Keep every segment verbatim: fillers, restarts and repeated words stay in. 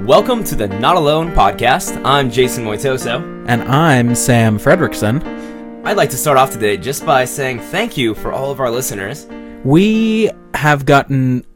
Welcome to the Not Alone podcast. I'm Jason Moitoso. And I'm Sam Fredrickson. I'd like to start off today just by saying thank you for all of our listeners. We have gotten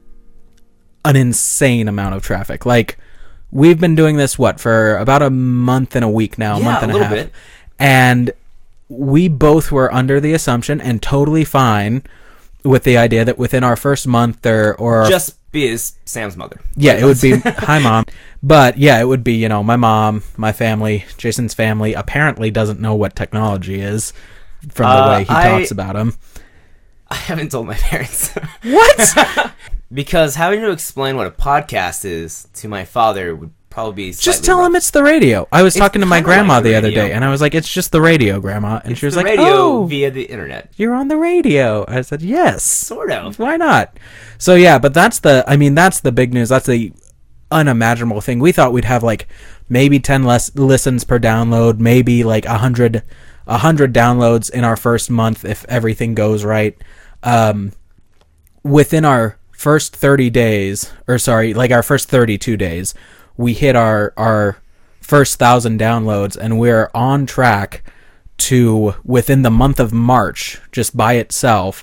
an insane amount of traffic. Like, we've been doing this, what, for about a month and a week now, a yeah, month and a, a, little half. Bit. And we both were under the assumption and totally fine with the idea that within our first month or... or just be as Sam's mother. Yeah, it would be, hi, Mom. But, yeah, it would be, you know, my mom, my family, Jason's family apparently doesn't know what technology is from the uh, way he I, talks about them. I haven't told my parents. What? Because having to explain what a podcast is to my father would probably be Just tell rough. him it's the radio. I was It's talking to my kinda grandma like the the other radio. day, and I was like, it's just the radio, Grandma. And It's she was the like, radio oh, via the internet. you're on the radio. I said, yes. Sort of. Why not? So, yeah, but that's the, I mean, that's the big news. That's the unimaginable thing. We thought we'd have, like, maybe ten less listens per download, maybe, like, one hundred, one hundred downloads in our first month if everything goes right. Um, within our first thirty days, or sorry, like our first thirty-two days, we hit our, our first thousand downloads, and we're on track to, within the month of March, just by itself,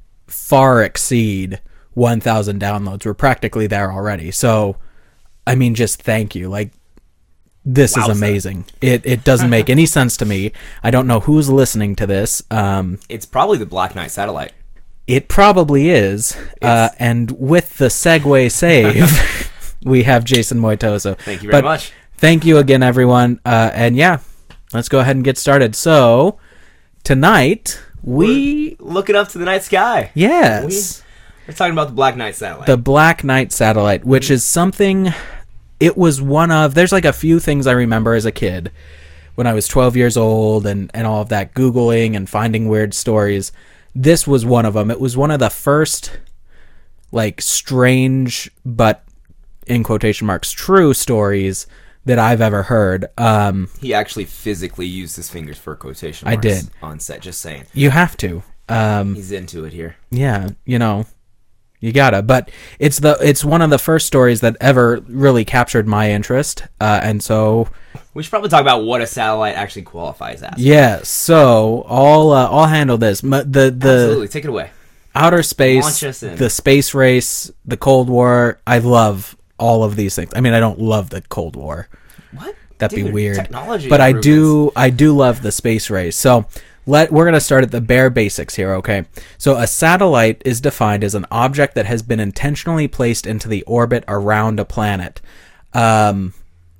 far exceed one thousand downloads. We're practically there already. So, I mean, just thank you. Like, this Wowza. is amazing. It it doesn't make any sense to me. I don't know who's listening to this. Um, It's probably the Black Knight satellite. it probably is. Uh, and with the segue save, we have Jason Moitoso. Thank you very But much. Thank you again, everyone. Uh, and yeah, let's go ahead and get started. So, tonight, we... We're looking up to the night sky. Yes. We, we're talking about the Black Knight satellite. The Black Knight satellite, which is something... It was one of... There's like a few things I remember as a kid when I was twelve years old and, and all of that Googling and finding weird stories. This was one of them. It was one of the first, like, strange, but in quotation marks, true stories that I've ever heard. Um, he actually physically used his fingers for quotation I marks did. on set, just saying. you have to. Um, He's into it here. yeah, you know, you gotta. But it's the it's one of the first stories that ever really captured my interest. Uh, and so... We should probably talk about what a satellite actually qualifies as. Yeah, so I'll uh, I'll handle this. M- The the Absolutely, take it away. outer space, Launch us in. the space race, the Cold War. I love all of these things. I mean, I don't love the Cold War. What? That'd Dude, be weird. Technology but I improvements. do I do love the space race. So let we're gonna start at the bare basics here. Okay. So a satellite is defined as an object that has been intentionally placed into the orbit around a planet. Um.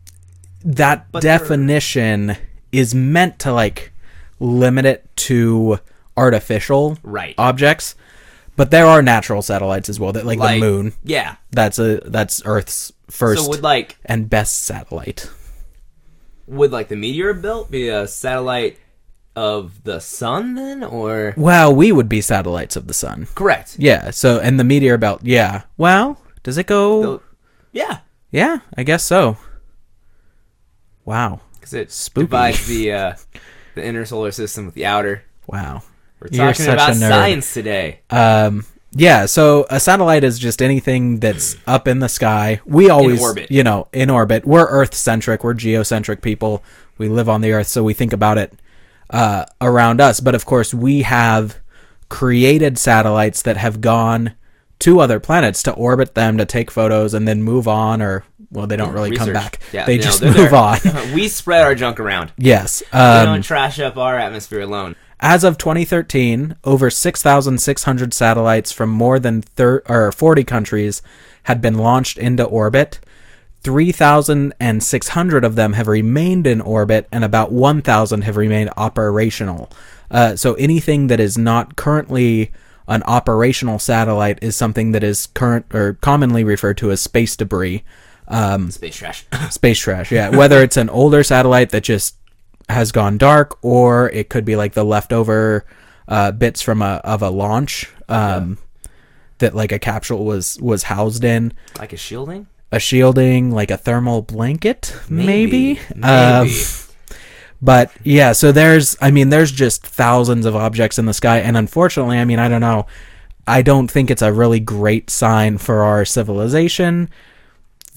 That But definition is meant to, like, limit it to artificial Right. objects, but there are natural satellites as well. That like, Like, the moon. Yeah. That's a that's Earth's first So would like and best satellite. would like the meteor belt be a satellite of the sun then, or Well, we would be satellites of the sun. correct? Yeah. So and the meteor belt. Yeah. Well, does it go? The- yeah, Yeah, I guess so. Wow. because it Spooky. divides the uh, the inner solar system with the outer. Wow. We're You're talking such about a nerd. science today. Um, yeah, so a satellite is just anything that's up in the sky. We always, orbit. you know, in orbit. We're Earth-centric. We're geocentric people. We live on the Earth, so we think about it uh, around us. But, of course, we have created satellites that have gone to other planets to orbit them, to take photos, and then move on, or, well, they don't really come Research. back. Yeah, they no, just they're move there. on. We spread our junk around. Yes. we Um, don't trash up our atmosphere alone. As of twenty thirteen, over six thousand six hundred satellites from more than thir- or forty countries had been launched into orbit. three thousand six hundred of them have remained in orbit, and about one thousand have remained operational. Uh, so anything that is not currently an operational satellite is something that is current or commonly referred to as space debris. Um, Space trash. space trash, yeah. Whether it's an older satellite that just has gone dark, or it could be like the leftover uh, bits from a of a launch um, that like a capsule was was housed in, Like a shielding? a shielding, like a thermal blanket, maybe. Maybe. Um, but yeah, so there's, I mean, there's just thousands of objects in the sky, and unfortunately, I mean, I don't know. I don't think it's a really great sign for our civilization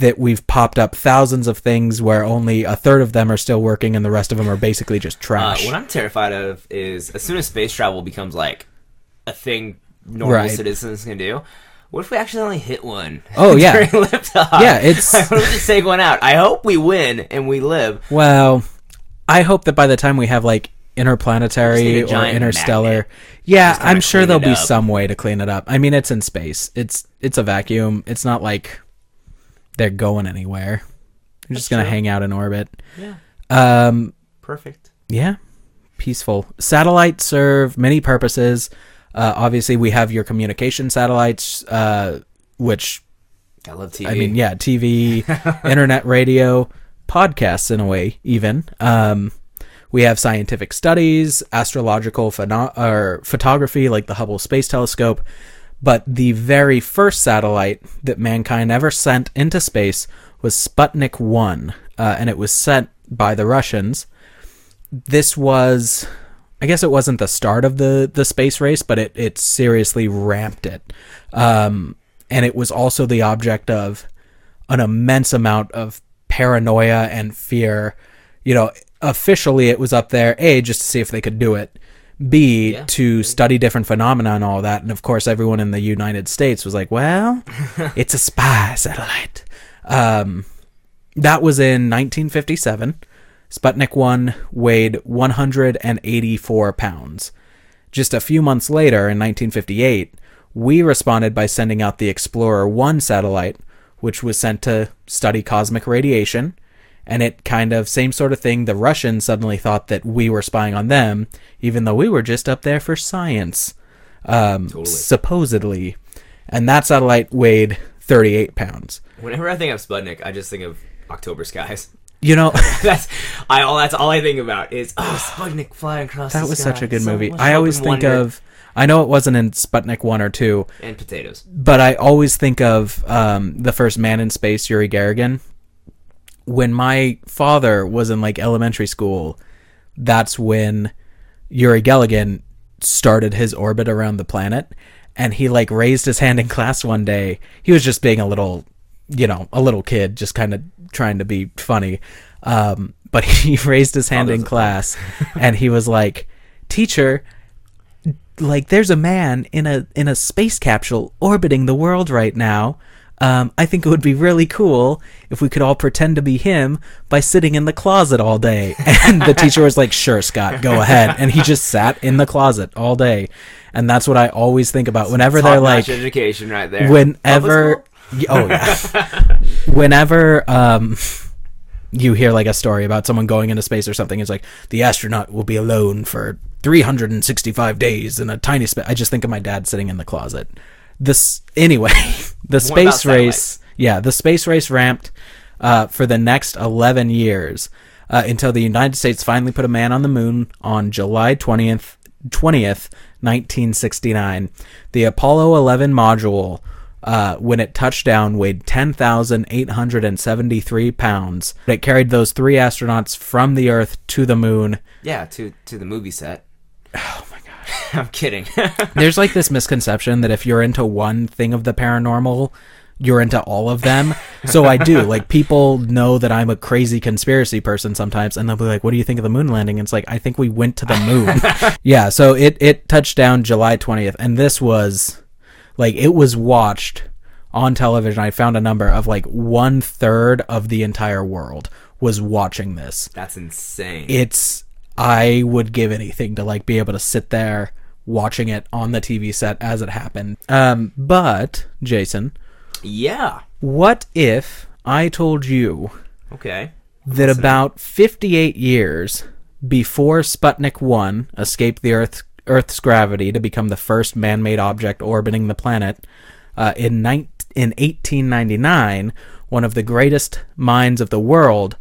that we've popped up thousands of things where only a third of them are still working and the rest of them are basically just trash. Uh, what I'm terrified of is as soon as space travel becomes like a thing normal Right. citizens can do, what if we actually only hit one? Oh, yeah. during liftoff? Yeah, it's- Like, what if we just take one out? I hope we win and we live. Well, I hope that by the time we have like Just need interplanetary a or giant interstellar, magnet. yeah, Just kinda I'm sure clean there'll it be up. some way to clean it up. I mean, it's in space. It's it's a vacuum. It's not like they're going anywhere. They're just That's gonna true. hang out in orbit. Yeah, Um, perfect. yeah, peaceful. Satellites serve many purposes. Uh, obviously, we have your communication satellites, uh, which I love T V. I mean, yeah, T V, internet radio, podcasts in a way, even. Um, we have scientific studies, astrological phono- or photography, like the Hubble Space Telescope. But the very first satellite that mankind ever sent into space was Sputnik one, uh, and it was sent by the Russians. This was, I guess it wasn't the start of the, the space race, but it, it seriously ramped it. Um, and it was also the object of an immense amount of paranoia and fear. You know, officially it was up there, A, just to see if they could do it. B, Yeah. to study different phenomena and all that. And of course, everyone in the United States was like, well, it's a spy satellite. Um, that was in nineteen fifty-seven. Sputnik one weighed one hundred eighty-four pounds. Just a few months later, in nineteen fifty-eight, we responded by sending out the Explorer one satellite, which was sent to study cosmic radiation. And it kind of, same sort of thing, the Russians suddenly thought that we were spying on them, even though we were just up there for science, um, Totally. supposedly. And that satellite weighed thirty-eight pounds. Whenever I think of Sputnik, I just think of October skies. You know, that's I all. That's all I think about is oh, Sputnik flying across. that the was sky. such a good So movie. much I hope always and think wonder. of, I know it wasn't in Sputnik one or two, and potatoes. but I always think of um, the first man in space, Yuri Gagarin. When my father was in like elementary school, that's when Yuri Gagarin started his orbit around the planet, and he like raised his hand in class one day. He was just being a little, you know, a little kid, just kind of trying to be funny. Um, but he raised his hand Father's in a class, and he was like, "Teacher, like there's a man in a in a space capsule orbiting the world right now. Um, I think it would be really cool if we could all pretend to be him by sitting in the closet all day." And the teacher was like, "Sure, Scott, go ahead." And he just sat in the closet all day. And that's what I always think about whenever they're Top-notch like, education right there. whenever, Public oh yeah, whenever um, you hear like a story about someone going into space or something, it's like the astronaut will be alone for three hundred sixty-five days in a tiny space. I just think of my dad sitting in the closet. This anyway, the More about space race, yeah, the space race ramped uh, for the next eleven years uh, until the United States finally put a man on the moon on July twentieth, twentieth, nineteen sixty-nine. The Apollo eleven module, uh, when it touched down, weighed ten thousand eight hundred seventy-three pounds. It carried those three astronauts from the Earth to the moon. Yeah, to to the movie set. Oh my god. I'm kidding. There's like this misconception that if you're into one thing of the paranormal, you're into all of them. So I do. Like, people know that I'm a crazy conspiracy person sometimes, and they'll be like, "What do you think of the moon landing?" And it's like, I think we went to the moon. Yeah, so it, it touched down July twentieth, and this was, like, it was watched on television. I found a number of, like, one third of the entire world was watching this. That's insane. It's, I would give anything to, like, be able to sit there watching it on the T V set as it happened. Um, but, Jason, yeah. what if I told you Okay. that about fifty-eight years before Sputnik one escaped the Earth, Earth's gravity to become the first man-made object orbiting the planet, uh, in, ni- in eighteen ninety-nine, one of the greatest minds of the world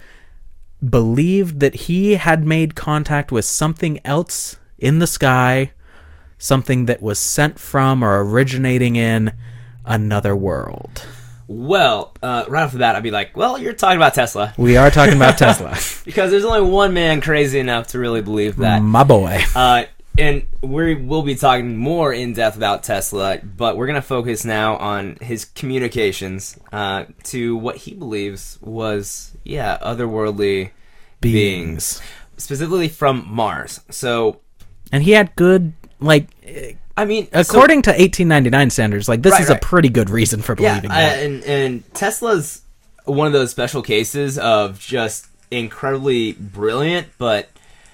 believed that he had made contact with something else in the sky, something that was sent from or originating in another world. Well, uh, right off the bat, I'd be like, well, you're talking about Tesla. We are talking about Tesla. Because there's only one man crazy enough to really believe that. My boy. Uh, and we will be talking more in depth about Tesla, but we're going to focus now on his communications uh, to what he believes was, yeah, otherworldly beings. beings, specifically from Mars. So, and he had good, like, I mean, according so, to eighteen ninety-nine standards, like this right, is right. a pretty good reason for believing yeah, that. Uh, and and Tesla's one of those special cases of just incredibly brilliant but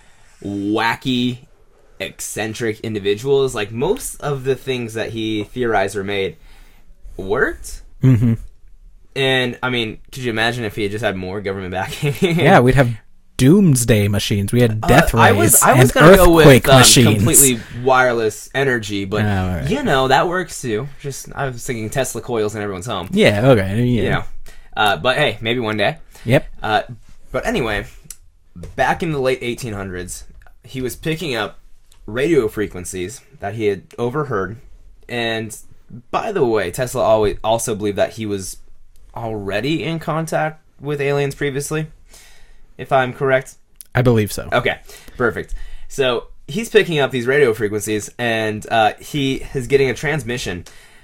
wacky, eccentric individuals. Like, most of the things that he theorized or made worked. Mm-hmm. And I mean, could you imagine if he had just had more government backing? Yeah, we'd have doomsday machines. We had death uh, rays I was, I was and gonna go earthquake with, um, machines. completely wireless energy, but Oh, right. you know that works too. Just I was thinking Tesla coils in everyone's home. Yeah. Okay. Yeah. You know, uh, but hey, maybe one day. Yep. Uh, but anyway, back in the late eighteen hundreds, he was picking up radio frequencies that he had overheard, and by the way, Tesla always also believed that he was already in contact with aliens previously, if I'm correct. I believe so. Okay, perfect. So he's picking up these radio frequencies, and uh, he is getting a transmission.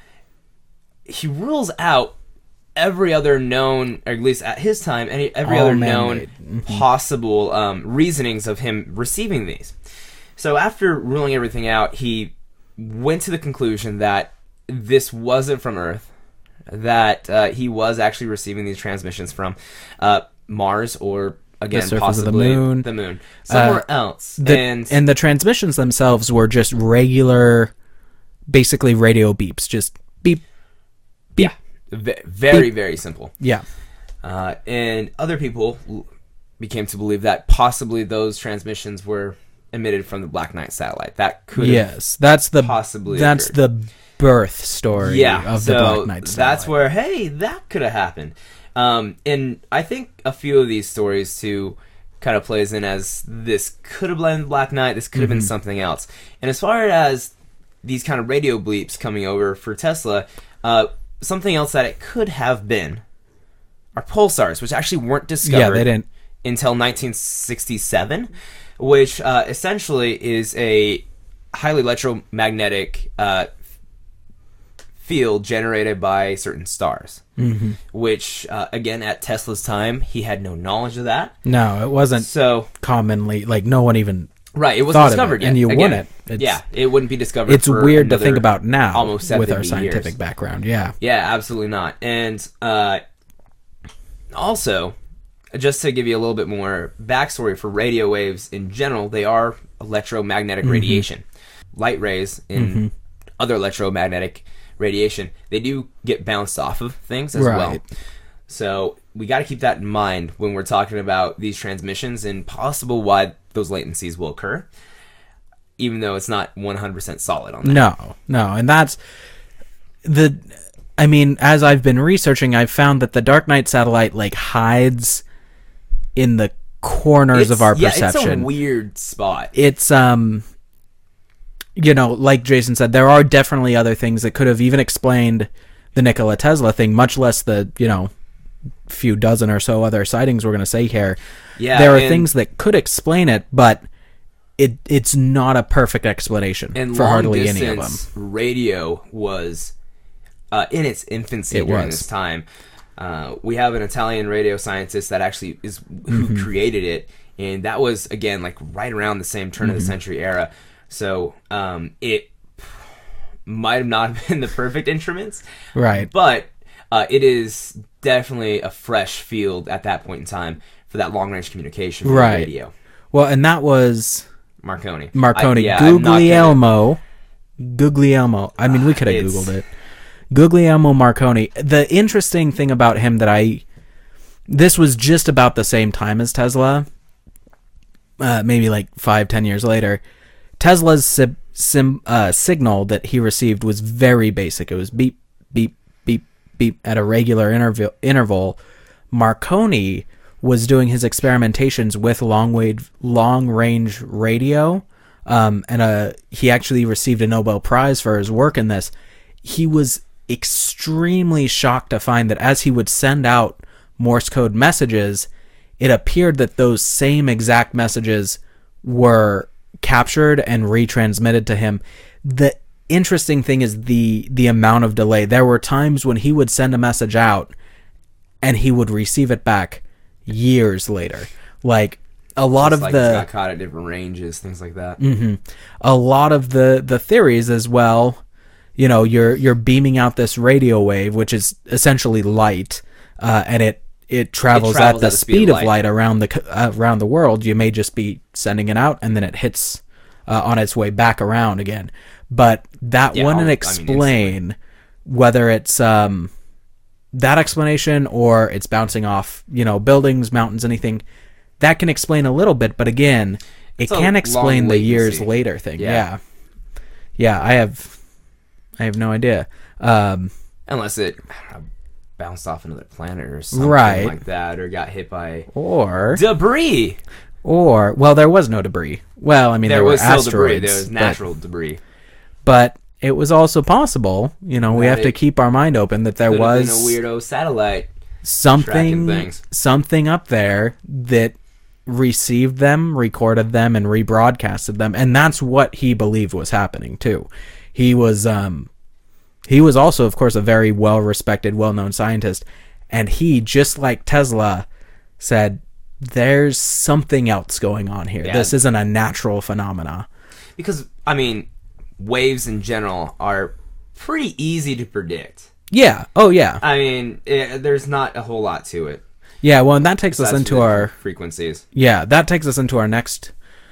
He rules out every other known, or at least at his time, any every All other man-made. known Mhm. possible um, reasonings of him receiving these. So after ruling everything out, he went to the conclusion that this wasn't from Earth, that uh, he was actually receiving these transmissions from uh, Mars, or again, surface of the possibly moon. the moon, somewhere Uh, else. The, and and the transmissions themselves were just regular, basically radio beeps. Just beep. beep. yeah, v- very Beep. very simple. Yeah. Uh, and other people l- became to believe that possibly those transmissions were emitted from the Black Knight satellite. That could have Yes, that's the possibly that's occurred. the birth story yeah, of so the Black Knight satellite. that's where, hey, that could have happened. Um, and I think a few of these stories too kind of plays in as this could have been Black Knight, this could have Mm-hmm. been something else. And as far as these kind of radio bleeps coming over for Tesla, uh, something else that it could have been are pulsars, which actually weren't discovered Yeah, they didn't. until nineteen sixty-seven, which uh, essentially is a highly electromagnetic uh, field generated by certain stars. Mm-hmm. Which, uh, again, at Tesla's time, he had no knowledge of that. No, it wasn't So, commonly, like, no one even right, it wasn't thought of discovered it, yet. and you Again, wouldn't. It's, yeah, it wouldn't be discovered. It's for weird to another think about now almost with our seventy scientific years. background. Yeah. Yeah, absolutely not. And uh, also, just to give you a little bit more backstory for radio waves in general, they are electromagnetic Mm-hmm. radiation. Light rays in other electromagnetic radiation, they do get bounced off of things as Right. well. So we got to keep that in mind when we're talking about these transmissions and possible why those latencies will occur, even though it's not one hundred percent solid on that. No, no, and that's the. I mean, as I've been researching, I've found that the Dark Knight satellite like hides in the corners It's- of our yeah, perception. it's a weird spot. It's um, you know, like Jason said, there are definitely other things that could have even explained the Nikola Tesla thing, much less the you know few dozen or so other sightings we're going to say here. Yeah, there are and- things that could explain it, but it it's not a perfect explanation And for long hardly any of them. distance radio was uh, in its infancy It during was. this time. Uh, we have an Italian radio scientist that actually is who Mm-hmm. created it, and that was again like right around the same turn of Mm-hmm. the century era. So um, it might have not been the perfect instruments, Right. but uh, it is definitely a fresh field at that point in time for that long range communication for Right. radio. Well, and that was Marconi. Marconi. I, yeah, I'm not gonna- Guglielmo. Guglielmo. I mean, we could have it's- Googled it. Guglielmo Marconi. The interesting thing about him that I... This was just about the same time as Tesla. Uh, maybe like five, ten years later. Tesla's sim, sim, uh, signal that he received was very basic. It was beep, beep, beep, beep at a regular interval. interval. Marconi was doing his experimentations with long wave, long range radio, um, and uh, he actually received a Nobel Prize for his work in this. He was extremely shocked to find that as he would send out Morse code messages, it appeared that those same exact messages were captured and retransmitted to him. The interesting thing is the the amount of delay. There were times when he would send a message out and he would receive it back years later. Like a lot Just of like the got caught at different ranges, things like that. Mm-hmm. A lot of the, the theories as well, you know, you're you're beaming out this radio wave, which is essentially light, uh, and it it travels, It travels at the speed, of light. light around the uh, around the world. You may just be sending it out, and then it hits uh, on its way back around again. But that Yeah, wouldn't I mean, explain instantly. whether it's um, that explanation or it's bouncing off, you know, buildings, mountains, anything. That can explain a little bit, but again, it It's a can't explain long the years latency. later thing. Yeah. Yeah. yeah, I have, I have no idea. Um, Unless it uh, bounced off another planet or something Right. like that, or got hit by or, debris. or, well, there was no debris. Well, I mean, there, There was were still asteroids, debris. There was but- natural debris. but, it was also possible. You know, we That have to it keep our mind open that there Could have was been a weirdo satellite. tracking something, things. something up there that received them, recorded them, and rebroadcasted them, and that's what he believed was happening too. He was, um, he was also, of course, a very well-respected, well-known scientist, and he, just like Tesla, said, "There's something else going on here. Yeah. This isn't a natural phenomena." Because, I mean, waves in general are pretty easy to predict. Yeah. Oh, yeah. I mean, it, there's not a whole lot to it. Yeah. Well, and that takes us Besides into the our frequencies. yeah, that takes us into our next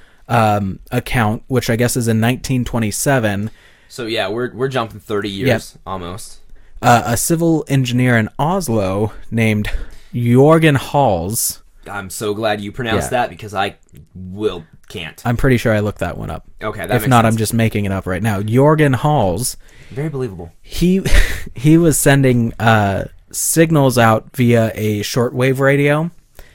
um, account, which I guess is in nineteen twenty-seven. So yeah, we're we're jumping thirty years almost. Uh, a civil engineer in Oslo named Jorgen Hals. I'm so glad you pronounced Yeah. that because I will can't. I'm pretty sure I looked that one up. Okay, that If makes not, sense. I'm just making it up right now. Jorgen Hals. Very believable. He he was sending uh, signals out via a shortwave radio.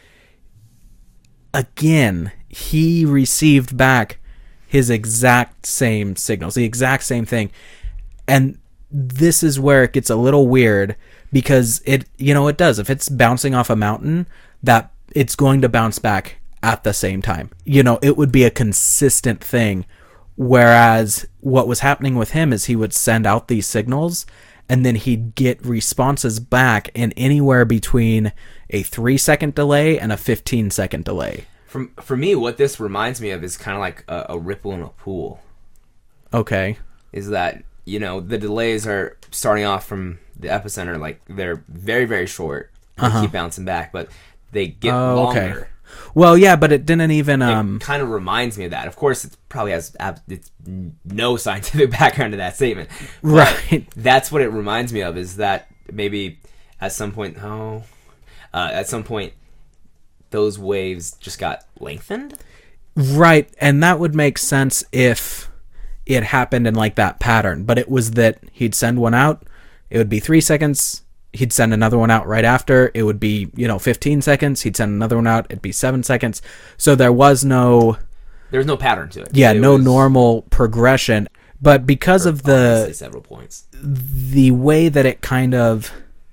Again, he received back his exact same signals, the exact same thing. And this is where it gets a little weird because it, you know, it does. If it's bouncing off a mountain, that it's going to bounce back at the same time. You know, it would be a consistent thing. Whereas what was happening with him is he would send out these signals and then he'd get responses back in anywhere between a three second delay and a fifteen second delay. From for me, what this reminds me of is kind of like a, a ripple in a pool. Okay. Is that, you know, the delays are starting off from the epicenter, like they're very very short. They Uh-huh. keep bouncing back, but they get Oh, okay. longer. Well, yeah, but it didn't even um It kind of reminds me of that. Of course, it probably has ab- it's no scientific background to that statement. But Right. That's what it reminds me of. Is that maybe at some point, oh, uh, at some point, those waves just got lengthened. right, and that would make sense if it happened in like that pattern, but it was that he'd send one out, it would be three seconds, he'd send another one out right after, it would be, you know, fifteen seconds, he'd send another one out, it'd be seven seconds. So there was no There was no pattern to it. yeah, It no was normal progression, but because of obviously the several points. the way that it kind of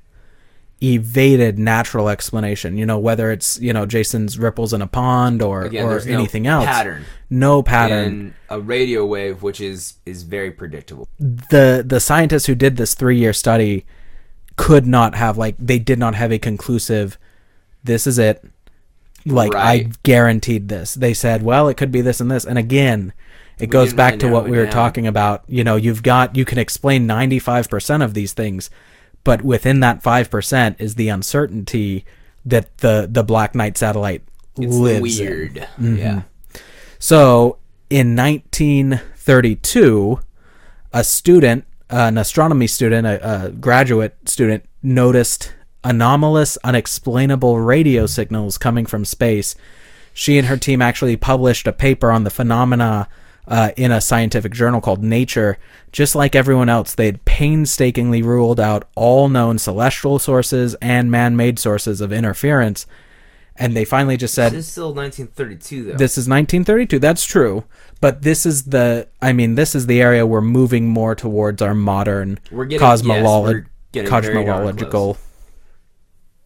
evaded natural explanation, you know, whether it's, you know, Jason's ripples in a pond or Again, or there's no anything else. pattern. No pattern. In a radio wave, which is is very predictable. the the scientists who did this three-year study could not have, like, they did not have a conclusive, this is it, like, Right. I guaranteed this. They said, well, it could be this and this, and again, it We goes didn't back really to what narrow we it were down. talking about. You know, you've got, you can explain ninety-five percent of these things, but within that five percent is the uncertainty that the the Black Knight satellite It's lives in. weird. Mm-hmm. Yeah. So in nineteen thirty-two, a student, an astronomy student, a, a graduate student, noticed anomalous, unexplainable radio signals coming from space. She and her team actually published a paper on the phenomena uh, in a scientific journal called Nature. Just like everyone else, they had painstakingly ruled out all known celestial sources and man-made sources of interference. And they finally just said, This is still nineteen thirty-two, though. this is nineteen thirty-two. That's true. But this is the, I mean, this is the area we're moving more towards our modern We're getting- cosmolo- yes, we're getting very darn cosmological.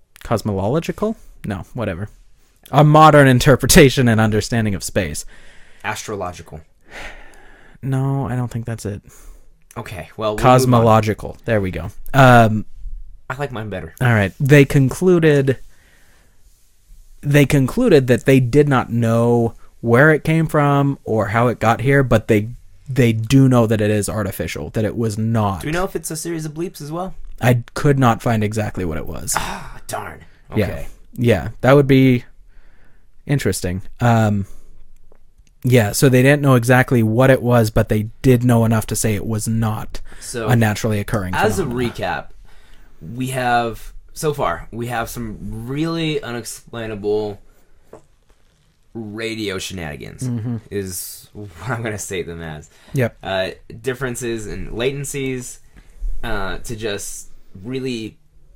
Cosmological? No, whatever. A modern interpretation and understanding of space. Astrological. No, I don't think that's it. Okay, well, we'll Cosmological. There we go. Um, I like mine better. all right. They concluded. They concluded that they did not know where it came from or how it got here, but they they do know that it is artificial. That it was not. Do we know if it's a series of bleeps as well? I could not find exactly what it was. Ah, darn. Okay. Yeah, yeah, that would be interesting. Um, yeah, so they didn't know exactly what it was, but they did know enough to say it was not So, a naturally occurring as phenomenon. a recap, we have, so far, we have some really unexplainable radio shenanigans, Mm-hmm. is what I'm going to state them as. Yep. Uh, differences in latencies uh, to just really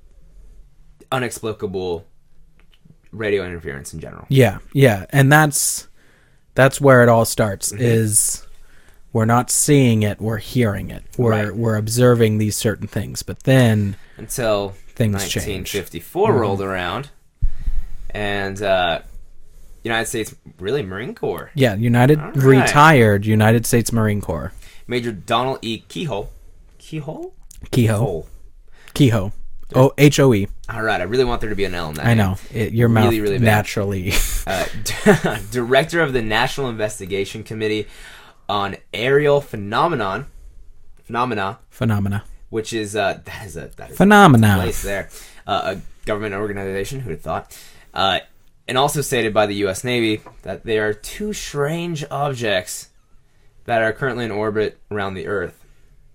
unexplicable radio interference in general. Yeah, yeah, and that's that's where it all starts. Mhm. Is we're not seeing it, we're hearing it. We're Right. we're observing these certain things, but then Until things nineteen change. fifty-four Mhm. rolled around, and uh, United States, really, Marine Corps. Yeah, United All right. retired United States Marine Corps. Major Donald E. Keyhole. Keyhole? Kehoe. Hole. Kehoe. Oh, H O E. All right, I really want there to be an L in that. I name. know. It, your Really, mouth really bad. naturally. Uh, Director of the National Investigation Committee on Aerial Phenomenon, Phenomena, Phenomena. which is uh, that is a that is Phenomena. a place there, uh, a government organization. Who'd have thought? Uh, and also stated by the U S Navy that there are two strange objects that are currently in orbit around the Earth.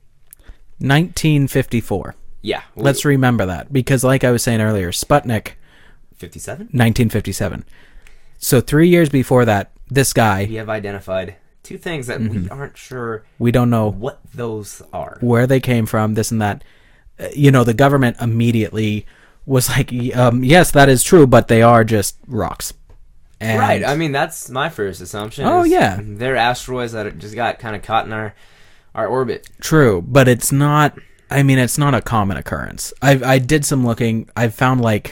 nineteen fifty-four. Yeah, Let's remember that because, like I was saying earlier, Sputnik, fifty-seven. nineteen fifty-seven. So three years before that, this guy, We have identified two things that Mm-hmm. we aren't sure we don't know what those are. where they came from, this and that. Uh, You know, the government immediately was like, um, yes, that is true, but they are just rocks. And Right. I mean, that's my first assumption. Oh, is yeah. They're asteroids that just got kind of caught in our our orbit. True, but it's not. I mean, it's not a common occurrence. I I did some looking. I found like.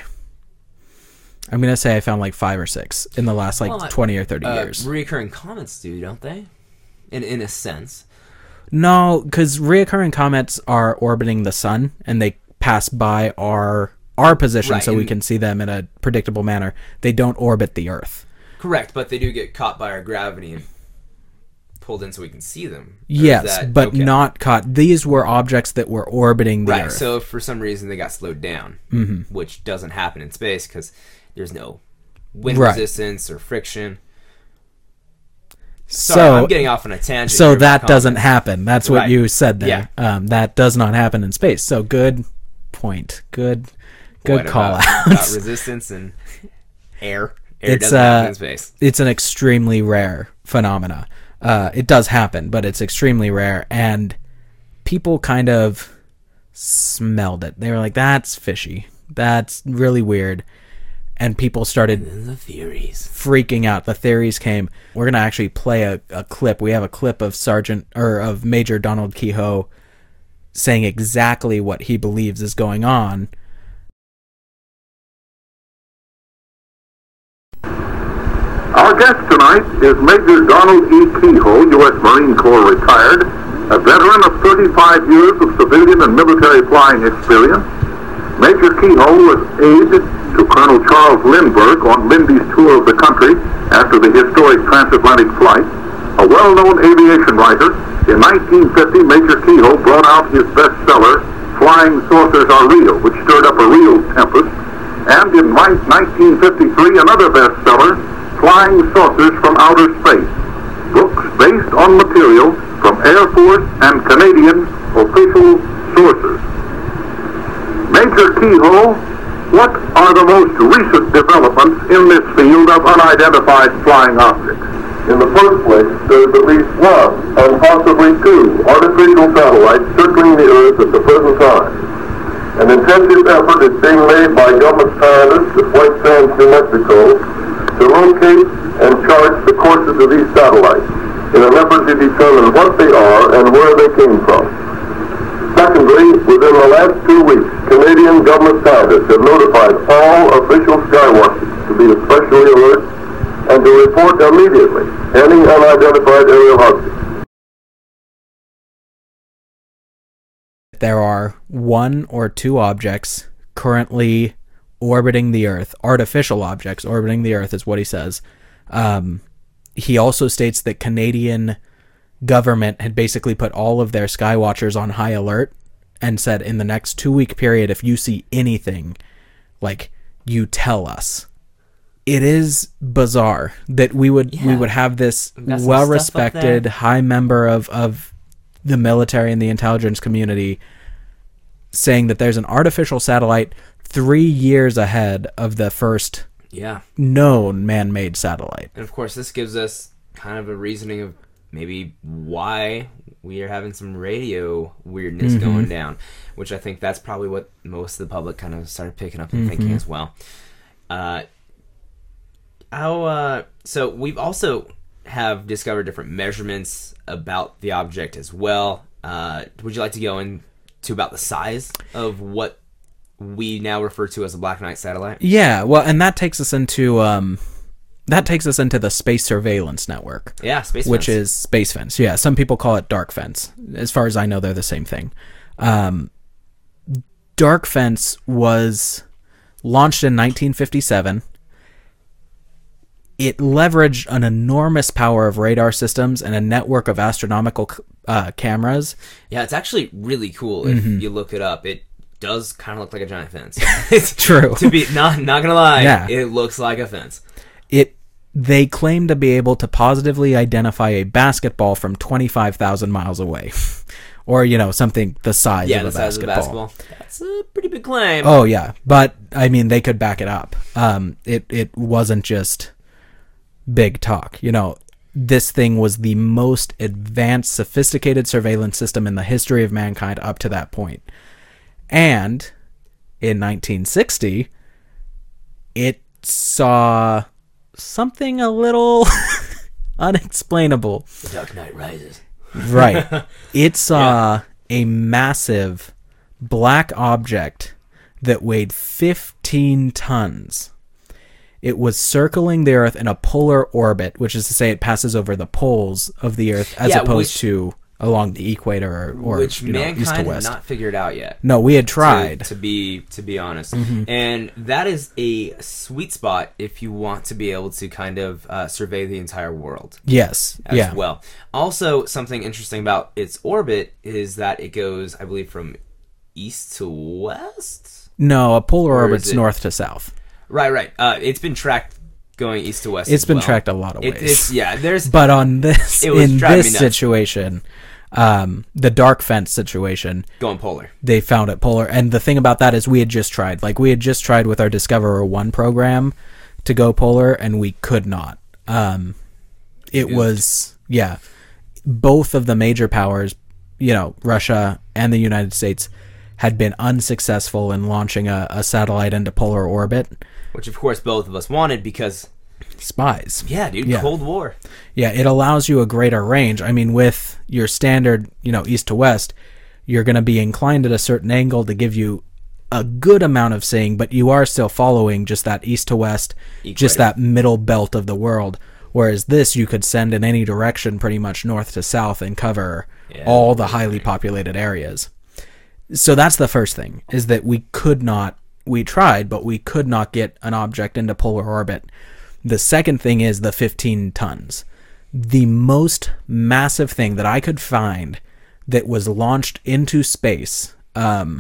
I'm gonna say I found like five or six in the last like Well, I- twenty or thirty Uh, years. Recurring comets do, don't they? In in a sense. No, because reoccurring comets are orbiting the sun and they pass by our our position, Right, so we and- can see them in a predictable manner. They don't orbit the Earth. Correct, but they do get caught by our gravity and pulled in so we can see them. Or is Yes, that- but okay. not caught. These were objects that were orbiting the Right, Earth. so if for some reason they got slowed down, Mhm. which doesn't happen in space because there's no wind Right. resistance or friction. so, Sorry, I'm getting off on a tangent. so here with that the doesn't comments. happen. That's what Right. you said there. Um, that does not happen in space. So good point. Good, good What call about, out. about resistance and air. Air It's, doesn't happen uh, in space. It's an extremely rare phenomena. Uh, it does happen, but it's extremely rare, and people kind of smelled it. They were like, "That's fishy. That's really weird," and people started And the theories. freaking out. The theories came. We're gonna actually play a, a clip. We have a clip of Sergeant or of Major Donald Kehoe saying exactly what he believes is going on. Our guest tonight is Major Donald E. Kehoe, U S Marine Corps retired, a veteran of thirty-five years of civilian and military flying experience. Major Kehoe was aide to Colonel Charles Lindbergh on Lindy's tour of the country after the historic transatlantic flight. A well-known aviation writer, in nineteen fifty, Major Kehoe brought out his bestseller, Flying Saucers Are Real, which stirred up a real tempest. And in nineteen fifty-three, another bestseller, Flying Saucers from Outer Space, books based on material from Air Force and Canadian official sources. Major Kehoe, what are the most recent developments in this field of unidentified flying objects? In the first place, there's at least one, and possibly two, artificial satellites circling the Earth at the present time. An intensive effort is being made by government scientists at White Sands, New Mexico, to locate and chart the courses of these satellites in an effort to determine what they are and where they came from. Secondly, within the last two weeks, Canadian government scientists have notified all official skywatchers to be especially alert and to report immediately any unidentified aerial objects. There are one or two objects currently orbiting the Earth, artificial objects orbiting the Earth is what he says. Um, he also states that Canadian government had basically put all of their sky watchers on high alert and said, in the next two week period, if you see anything, like, you tell us. It is bizarre that we would yeah. we would have this well respected high member of, of the military and the intelligence community saying that there's an artificial satellite three years ahead of the first yeah. known man-made satellite. And of course, this gives us kind of a reasoning of maybe why we are having some radio weirdness mm-hmm. going down, which I think that's probably what most of the public kind of started picking up and mm-hmm. thinking as well. Uh, how, uh, so we've also have discovered different measurements about the object as well. Uh, would you like to go into about the size of what we now refer to as a Black Knight satellite? Yeah, well, and that takes us into um, that takes us into the Space Surveillance Network. Yeah, Space which Fence. is Space Fence. Yeah, some people call it Dark Fence. As far as I know, they're the same thing. Um, Dark Fence was launched in nineteen fifty-seven. It leveraged an enormous power of radar systems and a network of astronomical uh, cameras. Yeah, it's actually really cool Mm-hmm. if you look it up. It does kind of look like a giant fence. It's true. To be not not gonna lie, Yeah. it looks like a fence. It they claim to be able to positively identify a basketball from twenty-five thousand miles away, or you know something the size Yeah, of the a size basketball. of the basketball. That's a pretty big claim. Oh yeah, but I mean they could back it up. Um, it it wasn't just big talk. You know, this thing was the most advanced, sophisticated surveillance system in the history of mankind up to that point. And in nineteen sixty, it saw something a little unexplainable. The Dark Knight Rises. Right. It saw a massive black object that weighed fifteen tons. It was circling the Earth in a polar orbit, which is to say it passes over the poles of the Earth as Yeah, opposed which- to along the equator or, or Which you know, east to mankind had west. not figured out yet. No, we had tried. To, to be to be honest, Mm-hmm. and that is a sweet spot if you want to be able to kind of uh, survey the entire world Yes. as yeah. well. Also, something interesting about its orbit is that it goes, I believe, from east to west. No, a polar Or is orbit's it- north to south. Right, right. Uh, it's been tracked going east to west. It's as been well. tracked a lot of It- ways. it's yeah. There's But on this, It was in driving this me nuts. situation, um, the dark fence situation, going polar. they found it polar. And the thing about that is we had just tried. Like, we had just tried with our Discoverer one program to go polar, and we could not. Um, it Goofed. was, yeah, both of the major powers, you know, Russia and the United States, had been unsuccessful in launching a, a satellite into polar orbit. Which, of course, both of us wanted because, Spies. yeah, dude, Yeah. Cold War. Yeah, it allows you a greater range. I mean, with your standard, you know, east to west, you're going to be inclined at a certain angle to give you a good amount of seeing, but you are still following just that east to west, just Equator. that middle belt of the world. Whereas this, you could send in any direction, pretty much north to south, and cover Yeah, all the highly populated areas. So that's the first thing, is that we could not, we tried, but we could not get an object into polar orbit. The second thing is the fifteen tons. The most massive thing that I could find that was launched into space um,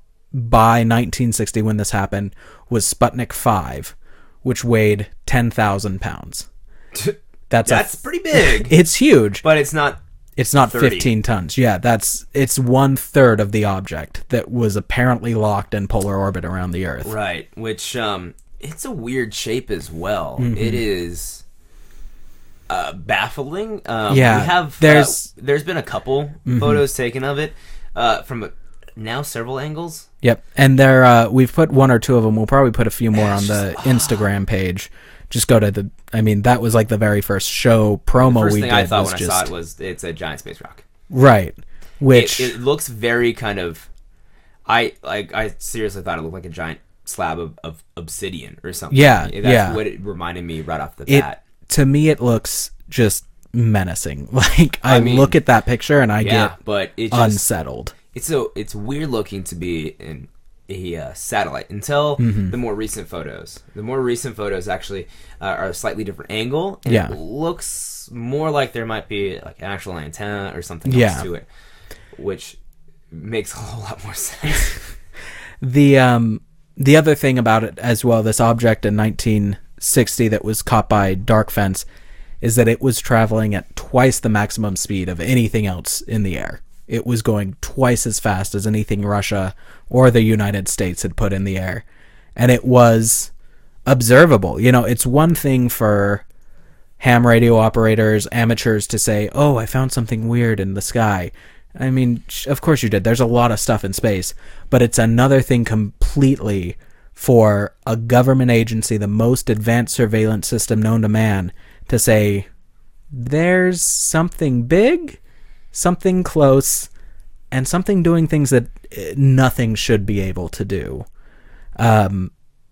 by nineteen sixty when this happened was Sputnik five, which weighed ten thousand pounds. That's That's a, pretty big, it's huge. but it's not. It's not thirty. fifteen tons. Yeah, that's it's one third of the object that was apparently locked in polar orbit around the Earth. Right, which um, it's a weird shape as well. Mm-hmm. It is uh, baffling. Um, Yeah, we have there's- uh, there's been a couple photos taken of it uh, from a, now several angles. Yep, and there uh, we've put one or two of them. We'll probably put a few more on It's the just- Instagram page. Just go to the. I mean, that was like the very first show promo First we thing did. I thought was when just, I saw it was it's a giant space rock. right, which It, it looks very kind of. I like. I seriously thought it looked like a giant slab of, of obsidian or something. Yeah, That's yeah. what it reminded me right off the it bat. to me, it looks just menacing. Like, I, I mean, look at that picture and I yeah, get but it just, unsettled. It's so it's weird looking to be in a uh, satellite until Mm-hmm. the more recent photos. The more recent photos actually uh, are a slightly different angle, and Yeah. it looks more like there might be like an actual antenna or something Yeah. else to it, which makes a whole lot more sense. The um the other thing about it as well, this object in nineteen sixty that was caught by Dark Fence, is that it was traveling at twice the maximum speed of anything else in the air. It was going twice as fast as anything Russia or the United States had put in the air. And it was observable. You know, it's one thing for ham radio operators, amateurs to say, oh, I found something weird in the sky. I mean, of course you did. There's a lot of stuff in space. But it's another thing completely for a government agency, the most advanced surveillance system known to man, to say, there's something big, something close, and something doing things that nothing should be able to do. Um,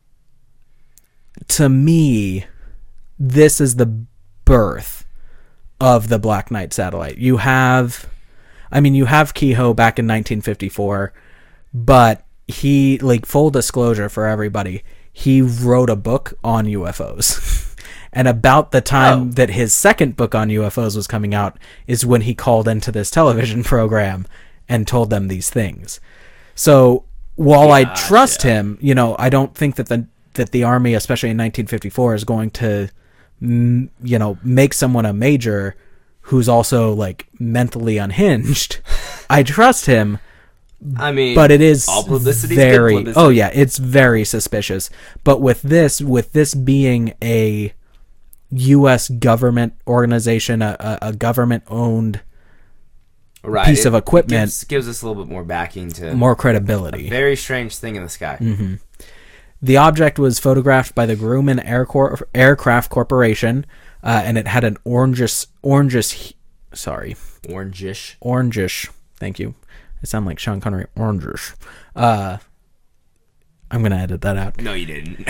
to me, this is the birth of the Black Knight satellite. You have, I mean, you have Keyhoe back in nineteen fifty-four, but he, like, full disclosure for everybody, he wrote a book on U F Os. And about the time Oh. that his second book on U F Os was coming out is when he called into this television program and told them these things. So while I Gotcha. trust him, you know, I don't think that the that the Army, especially in nineteen fifty-four, is going to, mm, you know, make someone a major who's also, like, mentally unhinged. I trust him, I mean, but it is all publicity very is good publicity. oh yeah, it's very suspicious. But with this with this being a U S government organization, a, a, a government owned right, piece it of equipment, gives, gives us a little bit more backing to more credibility. very strange thing in the sky. Mm-hmm. The object was photographed by the Grumman Air Cor- Aircraft Corporation, uh, and it had an orangish orangish sorry Orangish. orangish thank you I sound like Sean Connery. Orangish. Uh, I'm going to edit that out. No, you didn't.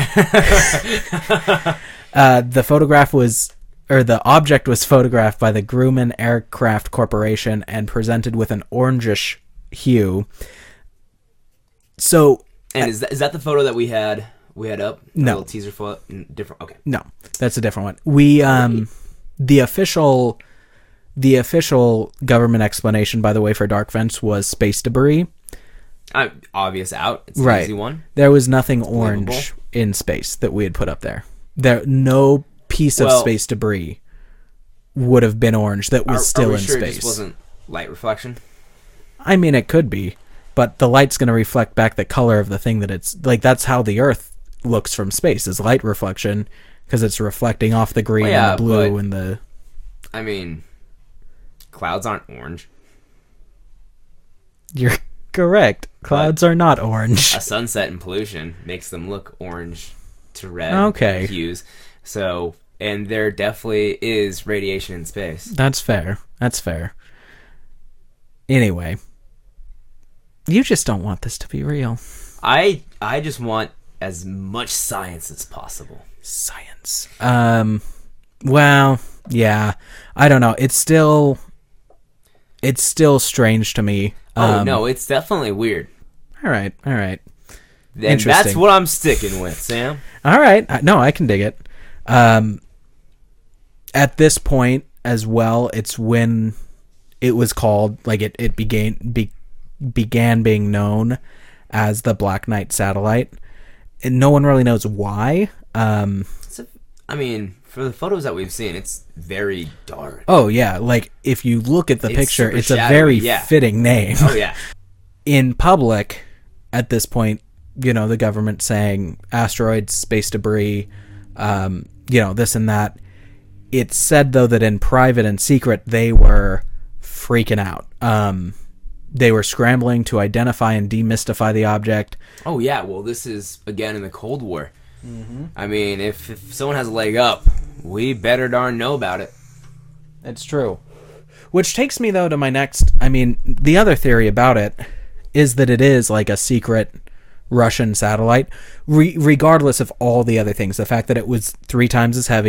uh, the photograph was, or the object was photographed by the Grumman Aircraft Corporation and presented with an orangish hue. So, And is that, is that the photo that we had we had up? A No. little teaser photo? Mm, Different. Okay. no, that's a different one. We, um, the official, the official government explanation, by the way, for Dark Fence was space debris. Uh, obvious out. It's an Right. easy one. There was nothing orange believable. in space that we had put up there. There, no piece of Well- space debris would have been orange that was Are, still are we in sure space. It just wasn't light reflection? I mean, it could be, but the light's going to reflect back the color of the thing that it's like. That's how the Earth looks from space, is light reflection, because it's reflecting off the green Well, yeah, and the blue but- and the. I mean, clouds aren't orange. You're correct. Clouds are not orange. A sunset in pollution makes them look orange to red Okay. hues. So, and there definitely is radiation in space. That's fair. That's fair. Anyway, you just don't want this to be real. I I just want as much science as possible. Science. Um. Well, yeah. I don't know. It's still. It's still strange to me. Oh Um, no, it's definitely weird. All right. All right. And that's Interesting. what I'm sticking with, Sam. All right. Uh, No, I can dig it. Um, at this point as well, it's when it was called, like it, it began be, began being known as the Black Knight satellite. And no one really knows why. Um, It's a, I mean, for the photos that we've seen, it's very dark. oh, yeah. Like, if you look at the It's picture, super it's a shadowy, very yeah. fitting name. Oh yeah. In public, at this point, you know, the government saying asteroids, space debris, um, you know, this and that. It's said, though, that in private and secret, they were freaking out. Um, they were scrambling to identify and demystify the object. Oh yeah. Well, this is again in the Cold War. Mm-hmm. I mean, if, if someone has a leg up, we better darn know about it. It's true. Which takes me, though, to my next... I mean, the other theory about it is that it is like a secret Russian satellite, re- regardless of all the other things. The fact that it was three times as heavy,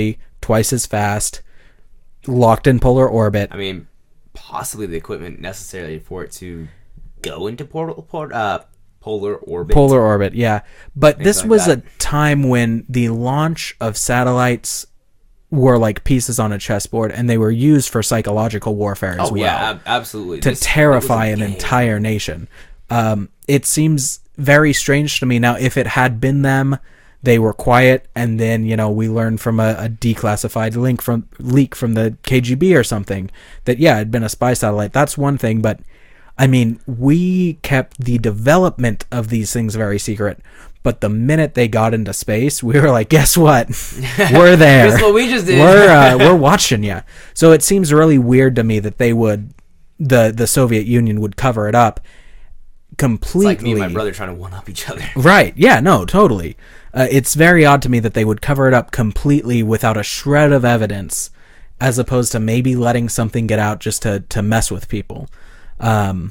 twice as fast, locked in polar orbit. I mean, possibly the equipment necessary for it to go into portal, port, uh, polar orbit. Polar orbit, yeah. But Things this like was that. a time when the launch of satellites were like pieces on a chessboard, and they were used for psychological warfare as Oh well. yeah, ab- absolutely. To This- terrify it an was a game. entire nation. Um, it seems very strange to me. Now, if it had been them, they were quiet, and then, you know, we learned from a, a declassified link from leak from the K G B or something that, yeah, it had been a spy satellite. That's one thing, but I mean, we kept the development of these things very secret. But the minute they got into space, we were like, guess what? We're there. Guess what we just did? We're uh, we're watching you. So it seems really weird to me that they would, the the Soviet Union would cover it up completely. It's like me and my brother trying to one up each other. Right. Yeah, no, totally. Uh, it's very odd to me that they would cover it up completely without a shred of evidence, as opposed to maybe letting something get out just to, to mess with people. Um,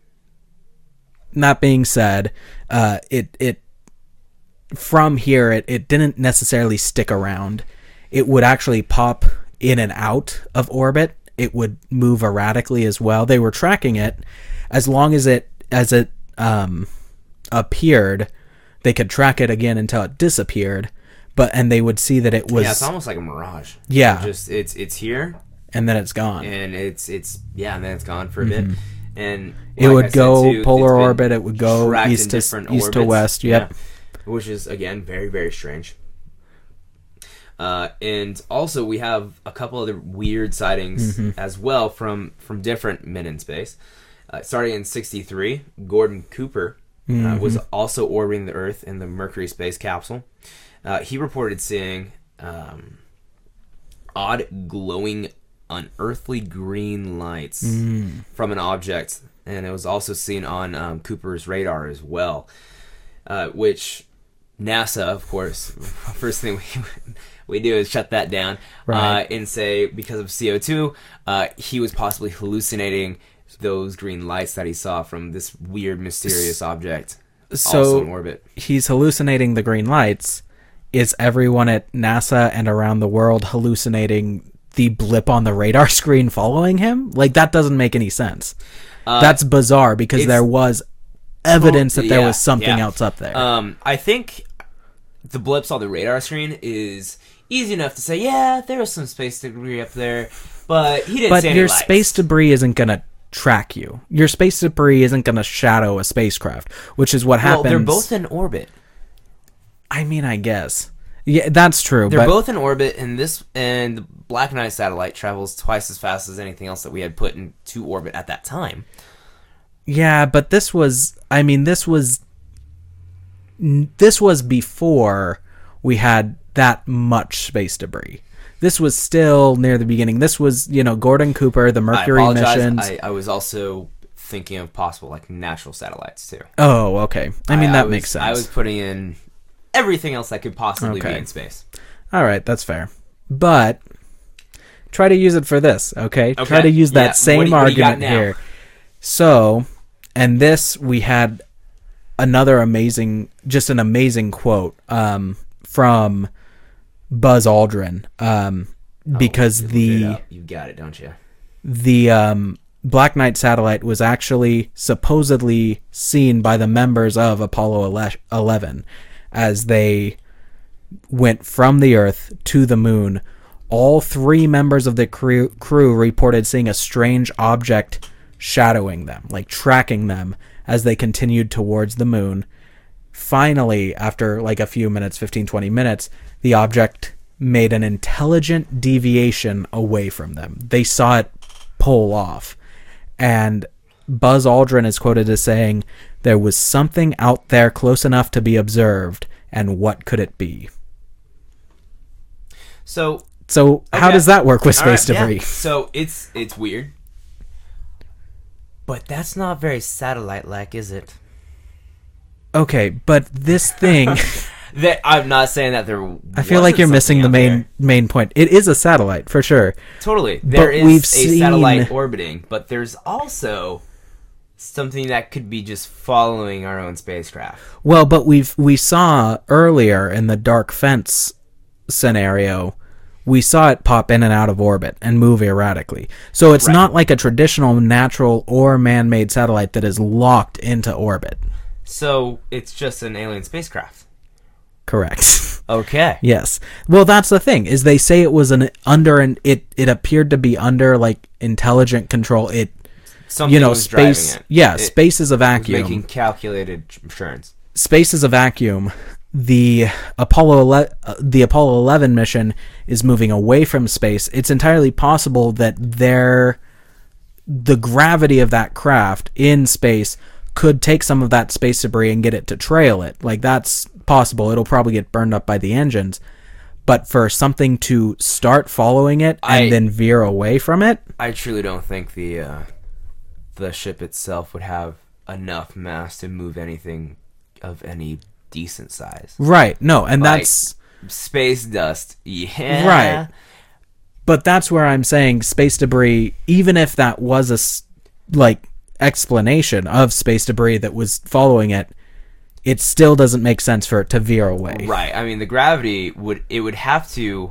that being said, uh, it, it, from here, it, it didn't necessarily stick around. It would actually pop in and out of orbit. It would move erratically as well. They were tracking it as long as it, as it, um, appeared. They could track it again until it disappeared, but and they would see that it was Yeah, it's almost like a mirage. Yeah. Just it's it's here and then it's gone. and it's it's yeah, and then it's gone for a bit. And It like would I said, go too, polar it's been orbit, it would go tracked in east to- different east to orbits. west, yep. Yeah. Which is again very very strange. Uh, and also we have a couple other weird sightings Mm-hmm. as well from from different men in space. Uh, starting in sixty-three, Gordon Cooper uh, was Mm-hmm. also orbiting the Earth in the Mercury space capsule. Uh, he reported seeing um, odd glowing unearthly green lights Mm. from an object, and it was also seen on um, Cooper's radar as well, uh, which NASA, of course, first thing we, we do is shut that down Right. uh, and say because of C O two, uh, he was possibly hallucinating those green lights that he saw from this weird, mysterious object So- also in orbit. He's hallucinating the green lights. Is everyone at NASA and around the world hallucinating the blip on the radar screen following him? Like, that doesn't make any sense. Uh, That's bizarre because it's- there was evidence that there Yeah, was something yeah. else up there. Um, I think the blips on the radar screen is easy enough to say, yeah, there was some space debris up there, but he didn't but see any your lights. space debris isn't going to track you. Your space debris isn't going to shadow a spacecraft, which is what Well, happens. they're both in orbit. I mean, I guess. Yeah, that's true. They're but both in orbit, and this and the Black Knight satellite travels twice as fast as anything else that we had put into orbit at that time. Yeah, but this was, I mean, this was, this was before we had that much space debris. This was still near the beginning. This was, you know, Gordon Cooper, the Mercury I apologize. missions. I, I was also thinking of possible like natural satellites too. oh, okay. I mean, that was- makes sense. I was putting in everything else that could possibly Okay. be in space. All right, that's fair. But try to use it for this, okay? Try Okay, to use that yeah. same What do you- what do you got argument now? here. So, and this, we had another amazing, just an amazing quote um, from Buzz Aldrin, um, because Look it the up. You got it, don't you? the um, Black Knight satellite was actually supposedly seen by the members of Apollo eleven as they went from the Earth to the moon. All three members of the crew, crew reported seeing a strange object shadowing them, like tracking them as they continued towards the moon. Finally, after like a few minutes, fifteen, twenty minutes, the object made an intelligent deviation away from them. They saw it pull off. And Buzz Aldrin is quoted as saying, "There was something out there close enough to be observed, and what could it be?" So So how Okay. does that work with All right, space debris? yeah. So it's it's weird, but that's not very satellite-like, is it? Okay, but this thing, That I'm not saying that there. I feel like wasn't you're missing the something out main there. main point. It is a satellite for sure. Totally, there is we've a seen- satellite orbiting, but there's also something that could be just following our own spacecraft. Well, but we've we saw earlier in the dark fence scenario, we saw it pop in and out of orbit and move erratically. So it's Right. not like a traditional natural or man-made satellite that is locked into orbit. So it's just an alien spacecraft. Correct. Okay. Yes. Well, that's the thing, is they say it was an under and it it appeared to be under like intelligent control. It Something you know, was space driving it. yeah, It space is a was vacuum. making calculated assurance. Space is a vacuum. The Apollo ele- uh, the Apollo eleven mission is moving away from space. It's entirely possible that their the gravity of that craft in space could take some of that space debris and get it to trail it. Like, that's possible. It'll probably get burned up by the engines. But for something to start following it and I- then veer away from it, I truly don't think the uh, the ship itself would have enough mass to move anything of any decent size. right? No, and Like, that's space dust. Yeah. Right. But that's where I'm saying space debris, even if that was a s- like explanation of space debris that was following it, it still doesn't make sense for it to veer away. Right. I mean, the gravity would it would have to.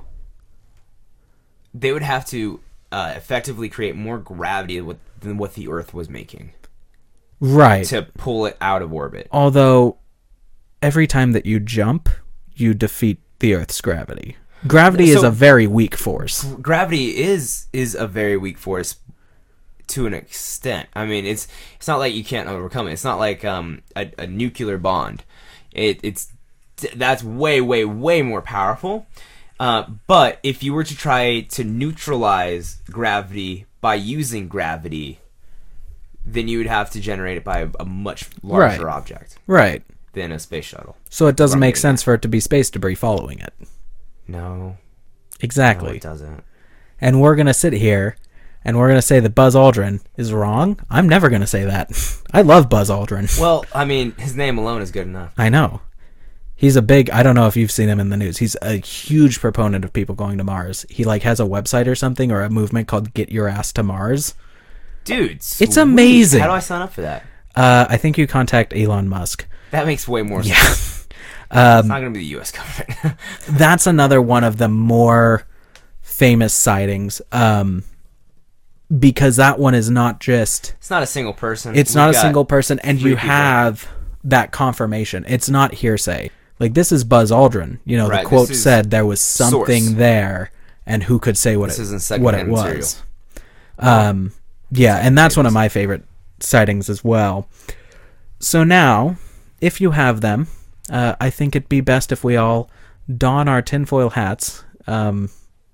They would have to uh, effectively create more gravity with, than what the Earth was making Right. to pull it out of orbit. Although every time that you jump, you defeat the Earth's gravity. Gravity is So- a very weak force. Gravity is is a very weak force to an extent. I mean, it's it's not like you can't overcome it. It's not like um a, a nuclear bond. It it's that's way way way more powerful. Uh, but if you were to try to neutralize gravity by using gravity, then you would have to generate it by a, a much larger Right. object Right. than a space shuttle. So it doesn't Right. make sense for it to be space debris following it. No, no, Exactly. it doesn't. And we're going to sit here and we're going to say that Buzz Aldrin is wrong. I'm never going to say that. I love Buzz Aldrin. Well, I mean, his name alone is good enough. I know. He's a big, I don't know if you've seen him in the news. He's a huge proponent of people going to Mars. He like has a website or something or a movement called Get Your Ass to Mars. Dude, It's sweet. amazing. How do I sign up for that? Uh, I think you contact Elon Musk. That makes way more Yeah. sense. It's not going to be the U S government. That's another one of the more famous sightings. Um, because that one is not just, It's not a single person. it's We've not a got single person and three you people. have that confirmation. It's not hearsay. Like, this is Buzz Aldrin. You know, Right, the quote this is said there was something source. there, and who could say what This it isn't what it secondhand material. was. Um, yeah, and that's one of my favorite sightings as well. So now, if you have them, uh, I think it'd be best if we all don our tinfoil hats, um,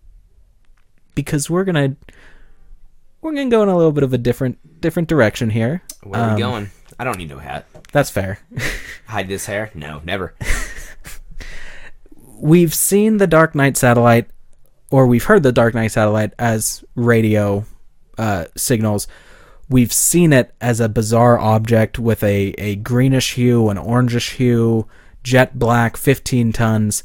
because we're gonna we're gonna go in a little bit of a different different direction here. Where are Um, we going? I don't need no hat. That's fair. Hide this hair? No, never. We've seen the Dark Knight satellite, or we've heard the Dark Knight satellite as radio uh, signals. We've seen it as a bizarre object with a, a greenish hue, an orangish hue, jet black, fifteen tons.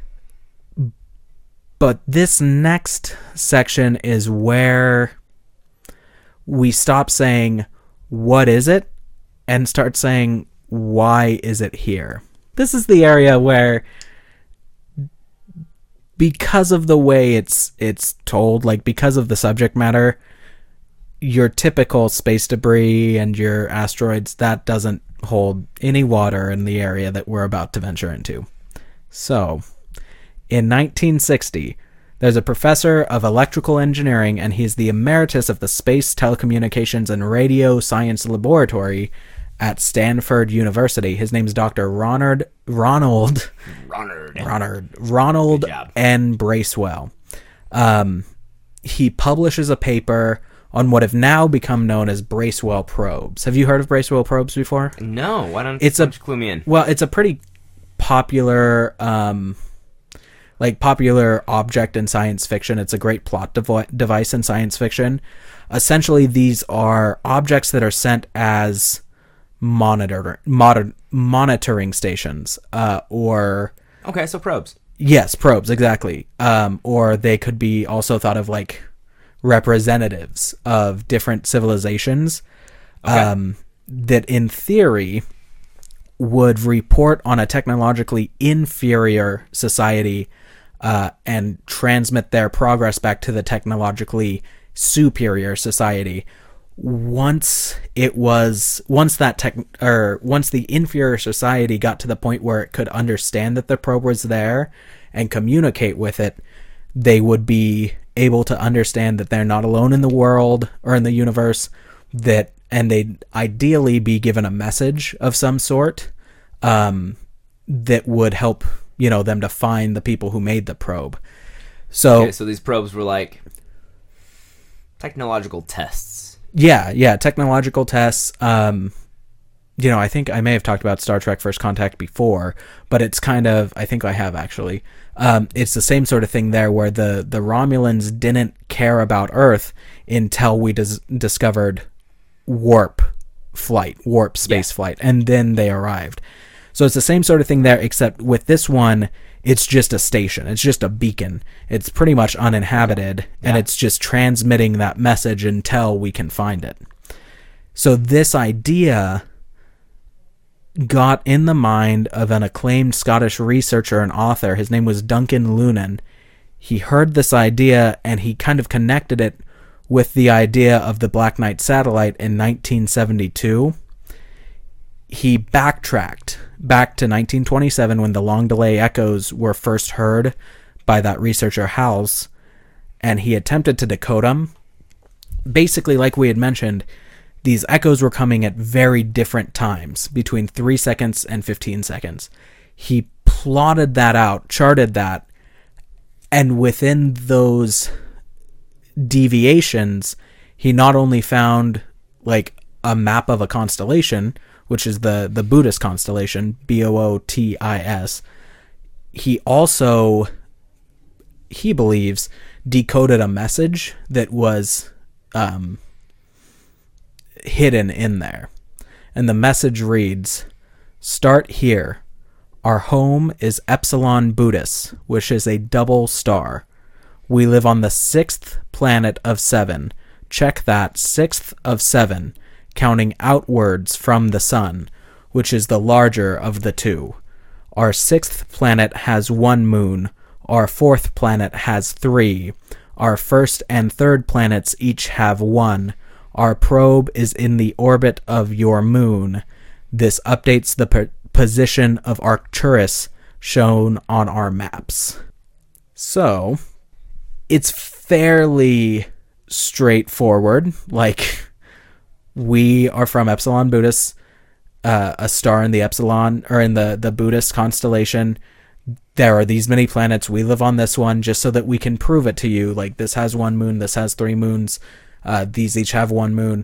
But this next section is where we stop saying, what is it? And start saying, why is it here? This is the area where, because of the way it's it's told, like because of the subject matter, your typical space debris and your asteroids, that doesn't hold any water in the area that we're about to venture into. So, in nineteen sixty, there's a professor of electrical engineering, and he's the emeritus of the Space, Telecommunications, and Radio Science Laboratory at Stanford University. His name's Doctor Ronald Ronald Ronald. Ronald Ronald Good job. N. Bracewell. Um, he publishes a paper on what have now become known as Bracewell probes. Have you heard of Bracewell probes before? No, why don't, It's why a- don't you clue me in? Well, it's a pretty popular, um, like popular object in science fiction. It's a great plot devi- device in science fiction. Essentially, these are objects that are sent as monitor, moder- monitoring stations, uh, or Okay, so probes. yes, probes, exactly. Um, or they could be also thought of like representatives of different civilizations, Okay. um, that in theory would report on a technologically inferior society uh, and transmit their progress back to the technologically superior society. Once it was, once that tech, or once the inferior society got to the point where it could understand that the probe was there and communicate with it, they would be able to understand that they're not alone in the world or in the universe, that, and they'd ideally be given a message of some sort, um, that would help, you know, them to find the people who made the probe. So, okay, so these probes were like technological tests. Yeah, yeah, technological tests. Um, you know, I think I may have talked about Star Trek First Contact before, but it's kind of, I think I have actually. Um, it's the same sort of thing there, where the, the Romulans didn't care about Earth until we dis- discovered warp flight, warp space Yeah. flight, and then they arrived. So it's the same sort of thing there, except with this one, it's just a station. It's just a beacon. It's pretty much uninhabited, and Yeah. it's just transmitting that message until we can find it. So this idea got in the mind of an acclaimed Scottish researcher and author. His name was Duncan Lunan. He heard this idea, and he kind of connected it with the idea of the Black Knight satellite in nineteen seventy-two. He backtracked back to nineteen twenty-seven when the long delay echoes were first heard by that researcher Hals, and he attempted to decode them. Basically, like we had mentioned, these echoes were coming at very different times, between three seconds and fifteen seconds. He plotted that out, charted that, and within those deviations, he not only found like a map of a constellation, which is the, the Buddhist constellation, B O O T I S. He also, he believes, decoded a message that was um, hidden in there. And the message reads, "Start here. Our home is Epsilon Buddhis, which is a double star. We live on the sixth planet of seven. Check that, sixth of seven, counting outwards from the sun, which is the larger of the two. Our sixth planet has one moon. Our fourth planet has three. Our first and third planets each have one. Our probe is in the orbit of your moon. This updates the per- position of Arcturus shown on our maps." So, it's fairly straightforward. Like, we are from Epsilon Buddhis, uh, a star in the Epsilon, or in the, the Buddhist constellation. There are these many planets. We live on this one just so that we can prove it to you. Like, this has one moon, this has three moons. Uh, these each have one moon.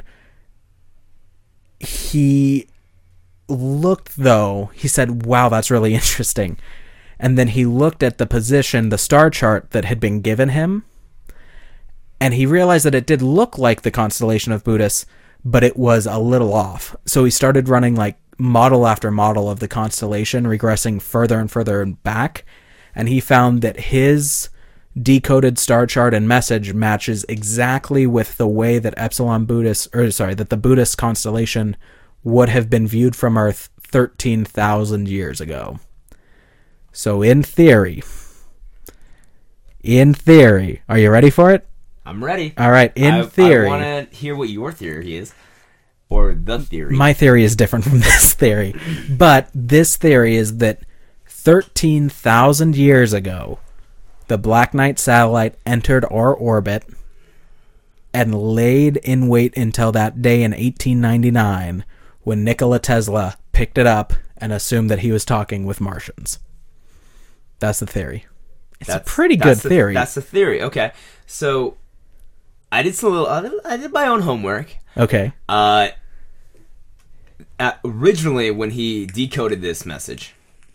He looked, though, he said, wow, that's really interesting. And then he looked at the position, the star chart that had been given him, and he realized that it did look like the constellation of Buddhis, but it was a little off. So he started running like model after model of the constellation, regressing further and further back, and he found that his decoded star chart and message matches exactly with the way that Epsilon Buddhis, or sorry, that the Buddhist constellation would have been viewed from Earth thirteen thousand years ago. So in theory, in theory, are you ready for it? I'm ready. All right, in I, theory. I want to hear what your theory is. Or the theory. My theory is different from this theory. But this theory is that thirteen thousand years ago, the Black Knight satellite entered our orbit and laid in wait until that day in eighteen ninety-nine when Nikola Tesla picked it up and assumed that he was talking with Martians. That's the theory. It's That's, a pretty that's good the, theory. That's the theory. Okay. So, I did some little, I did, I did my own homework. Okay. Uh, uh, originally, when he decoded this message,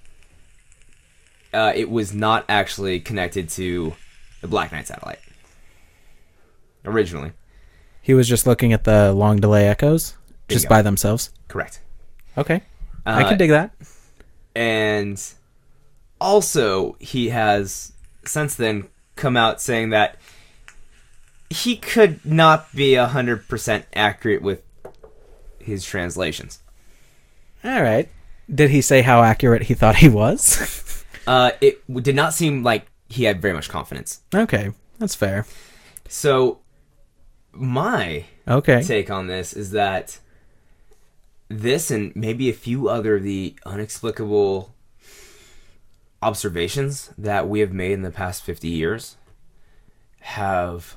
uh, it was not actually connected to the Black Knight satellite. Originally. He was just looking at the long delay echoes, There you just go. by themselves. Correct. Okay. I Uh, can dig that. And also, he has since then come out saying that he could not be one hundred percent accurate with his translations. All right. Did he say how accurate he thought he was? Uh, it did not seem like he had very much confidence. Okay, that's fair. So my Okay. take on this is that this and maybe a few other of the inexplicable observations that we have made in the past fifty years have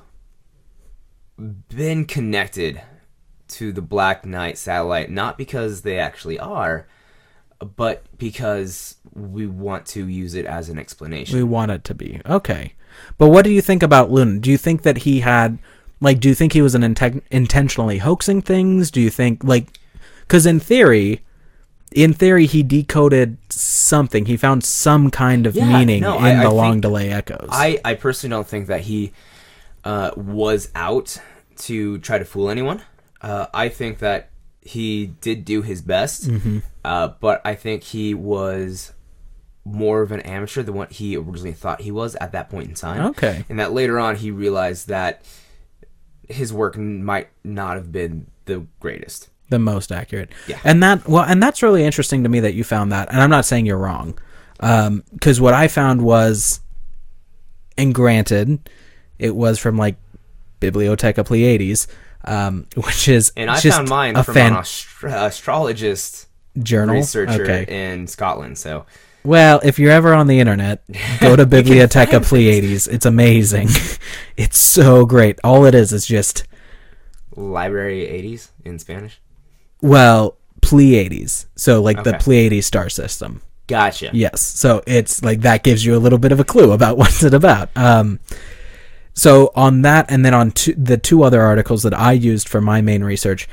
been connected to the Black Knight satellite, not because they actually are, but because we want to use it as an explanation. We want it to be. Okay. But what do you think about Luna? Do you think that he had, like, do you think he was an inten- intentionally hoaxing things? Do you think, like, because in theory, in theory, he decoded something. He found some kind of Yeah, meaning no, in I- the I long think- delay echoes. I, I personally don't think that he uh, was out to try to fool anyone. Uh, I think that he did do his best, Mm-hmm. uh, but I think he was more of an amateur than what he originally thought he was at that point in time. Okay. And that later on he realized that his work n- might not have been the greatest. The most accurate. Yeah. And that, well, and that's really interesting to me that you found that. And I'm not saying you're wrong. Um, 'cause what I found was, and granted, it was from like Bibliotheca Pleiades, um, which is And I just found mine a from fan an astro- astrologist journal researcher Okay. in Scotland. So Well, if you're ever on the internet, go to Bibliotheca find Pleiades. It's amazing. It's so great. All it is is just, Library eighties in Spanish. well, Pleiades. So like the Okay. Pleiades star system. Gotcha. Yes. So it's like that gives you a little bit of a clue about what's it about. Um, so on that, and then on two, the two other articles that I used for my main research,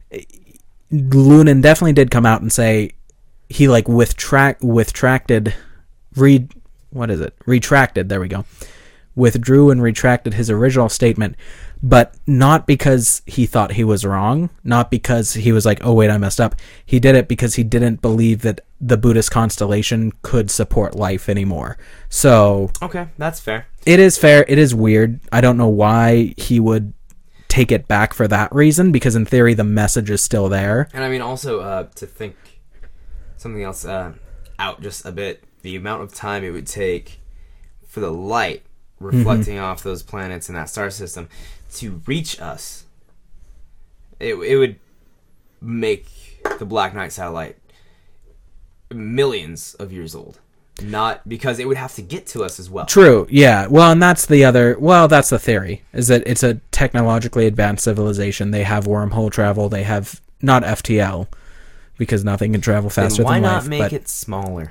Lunan definitely did come out and say he like withtract withtracted, read what is it? Retracted. There we go. Withdrew and retracted his original statement, but not because he thought he was wrong, not because he was like, oh wait, I messed up. He did it because he didn't believe that the Buddhist constellation could support life anymore. So Okay, that's fair. it is fair. It is weird. I don't know why he would take it back for that reason, because in theory the message is still there. And I mean, also uh, to think something else uh, out just a bit, the amount of time it would take for the light reflecting off those planets in that star system to reach us, it, it would make the Black Knight satellite millions of years old. Not because it would have to get to us as well. True, yeah. Well, and that's the other, well, that's the theory, is that it's a technologically advanced civilization. They have wormhole travel. They have, not F T L, because nothing can travel faster Then why than not life. make but it smaller?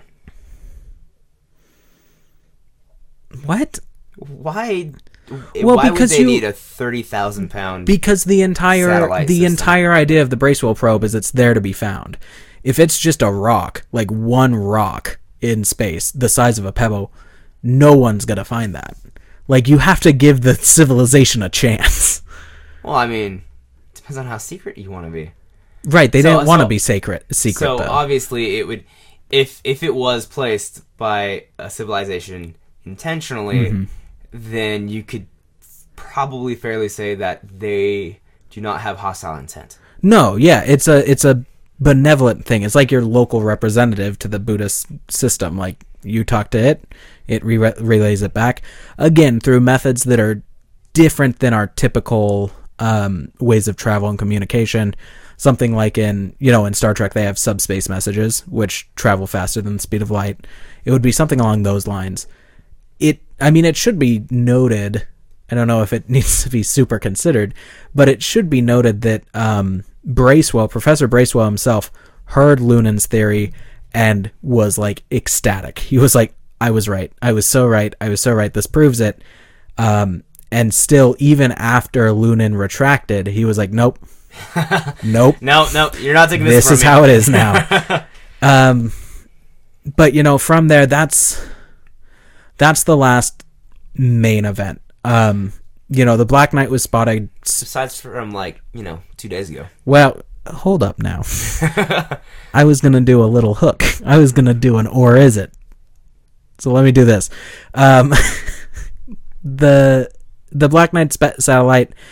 what? Why? Well, why because would they you- need a thirty thousand pound? Because the entire Satellite the system. entire idea of the Bracewell probe is it's there to be found. If it's just a rock, like one rock in space, the size of a pebble, no one's gonna find that. Like, you have to give the civilization a chance. Well, I mean, depends on how secret you want to be. Right? They So- didn't want to so- be sacred. Secret So though. obviously, it would, if if it was placed by a civilization intentionally, Mm-hmm. then you could probably fairly say that they do not have hostile intent. No, yeah, it's a it's a benevolent thing. It's like your local representative to the Buddhist system. Like, you talk to it, it re- relays it back again through methods that are different than our typical um, ways of travel and communication. Something like in, you know, in Star Trek they have subspace messages which travel faster than the speed of light. It would be something along those lines. It, I mean, it should be noted. I don't know if it needs to be super considered, but it should be noted that um, Bracewell, Professor Bracewell himself, heard Lunan's theory and was like ecstatic. He was like, I was right. I was so right. I was so right. This proves it. Um, and still, even after Lunan retracted, he was like, nope. Nope. No, no, you're not taking this. This from is me. how it is now. um, but, you know, from there, that's that's the last main event. Um, you know, the Black Knight was spotted. Besides from like you know two days ago. Well, hold up now. I was gonna do a little hook. I was gonna do an or is it? So let me do this. Um, the the Black Knight spe- satellite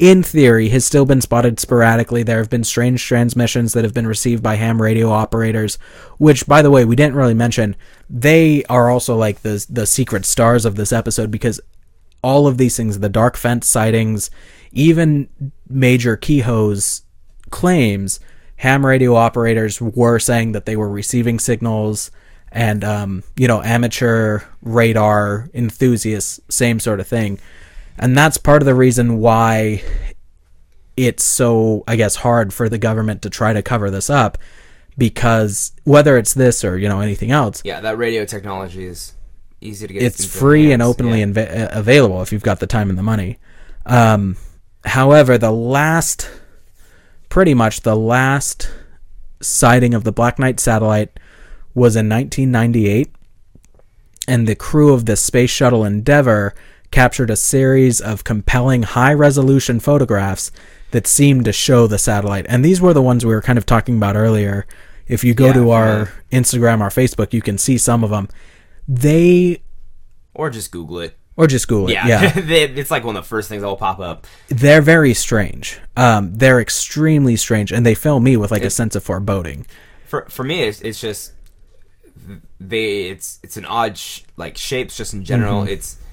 in theory, has still been spotted sporadically. There have been strange transmissions that have been received by ham radio operators, which, by the way, we didn't really mention. They are also like the the secret stars of this episode, because all of these things, the dark fence sightings, even Major Kehoe's claims, ham radio operators were saying that they were receiving signals, and, um, you know, amateur radar enthusiasts, same sort of thing. And that's part of the reason why it's so, I guess, hard for the government to try to cover this up, because whether it's this or, you know, anything else. Yeah, that radio technology is easy to get. It's free and openly yeah. inv- available if you've got the time and the money. Um, however, the last, pretty much the last sighting of the Black Knight satellite was in nineteen ninety-eight, and the crew of the Space Shuttle Endeavour captured a series of compelling high-resolution photographs that seemed to show the satellite. And these were the ones we were kind of talking about earlier. If you go yeah, to our yeah. Instagram, our Facebook, you can see some of them. They... Or just Google it. Or just Google it, yeah. yeah. It's like one of the first things that will pop up. They're very strange. Um, they're extremely strange, and they fill me with like it, a sense of foreboding. For for me, it's, it's just... they It's it's an odd, sh- like, shapes just in general. Mm-hmm. It's...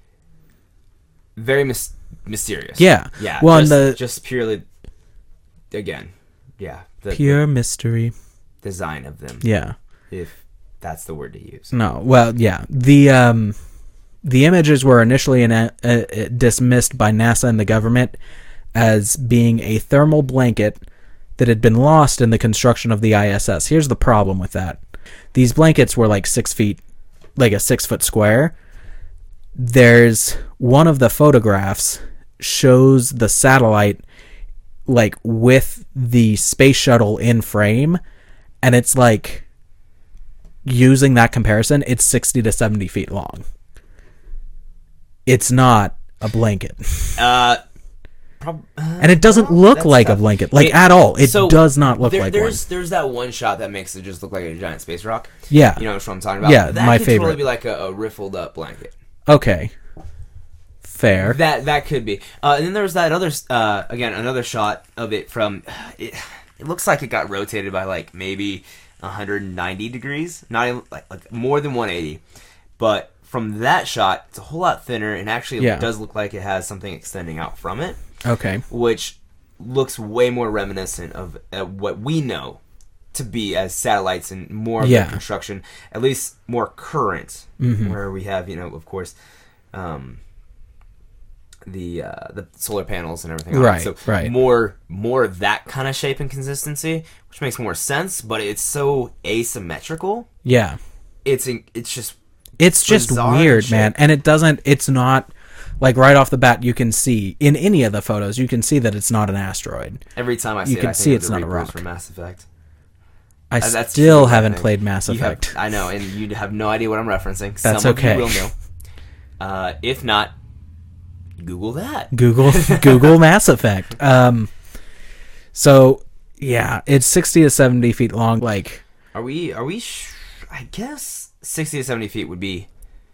very mis- mysterious. Yeah. Yeah. Well, just, the just purely, again, yeah. The, pure the mystery. Design of them. Yeah. If that's the word to use. No. Well, yeah. The um, the images were initially in a, uh, dismissed by NASA and the government as being a thermal blanket that had been lost in the construction of the I S S. Here's the problem with that. These blankets were like six feet, like a six foot square. There's one of the photographs shows the satellite like with the space shuttle in frame, and it's like, using that comparison, it's sixty to seventy feet long. It's not a blanket. Uh, prob- uh and it doesn't look like tough. a blanket, like it, at all. It so does not look there, like there's, one. There's that one shot that makes it just look like a giant space rock. Yeah. You know what I'm talking about? Yeah, that my could favorite. totally be like a, a riffled up blanket. Okay. Fair. That that could be. Uh, and then there's that other, uh, again, another shot of it from, it, it looks like it got rotated by like maybe one hundred ninety degrees, not even, like, like more than one eighty. But from that shot, it's a whole lot thinner, and actually yeah. it does look like it has something extending out from it. Okay. Which looks way more reminiscent of uh, what we know to be as satellites and more of yeah. the construction, at least more current, mm-hmm. where we have, you know, of course, um, the uh, the solar panels and everything. Right, so right. More more of that kind of shape and consistency, which makes more sense. But it's so asymmetrical. Yeah, it's it's just it's just weird, man. And it doesn't. It's not like right off the bat you can see in any of the photos you can see that it's not an asteroid. Every time I see you it, can I see think it's of the not a Reapers rock. from Mass Effect. I That's still haven't played Mass you Effect. Have, I know, and you have no idea what I'm referencing. That's Some okay. Of you will know. Uh, if not, Google that. Google Google Mass Effect. Um, so yeah, it's sixty to seventy feet long. Like, are we? Are we? Sh- I guess sixty to seventy feet would be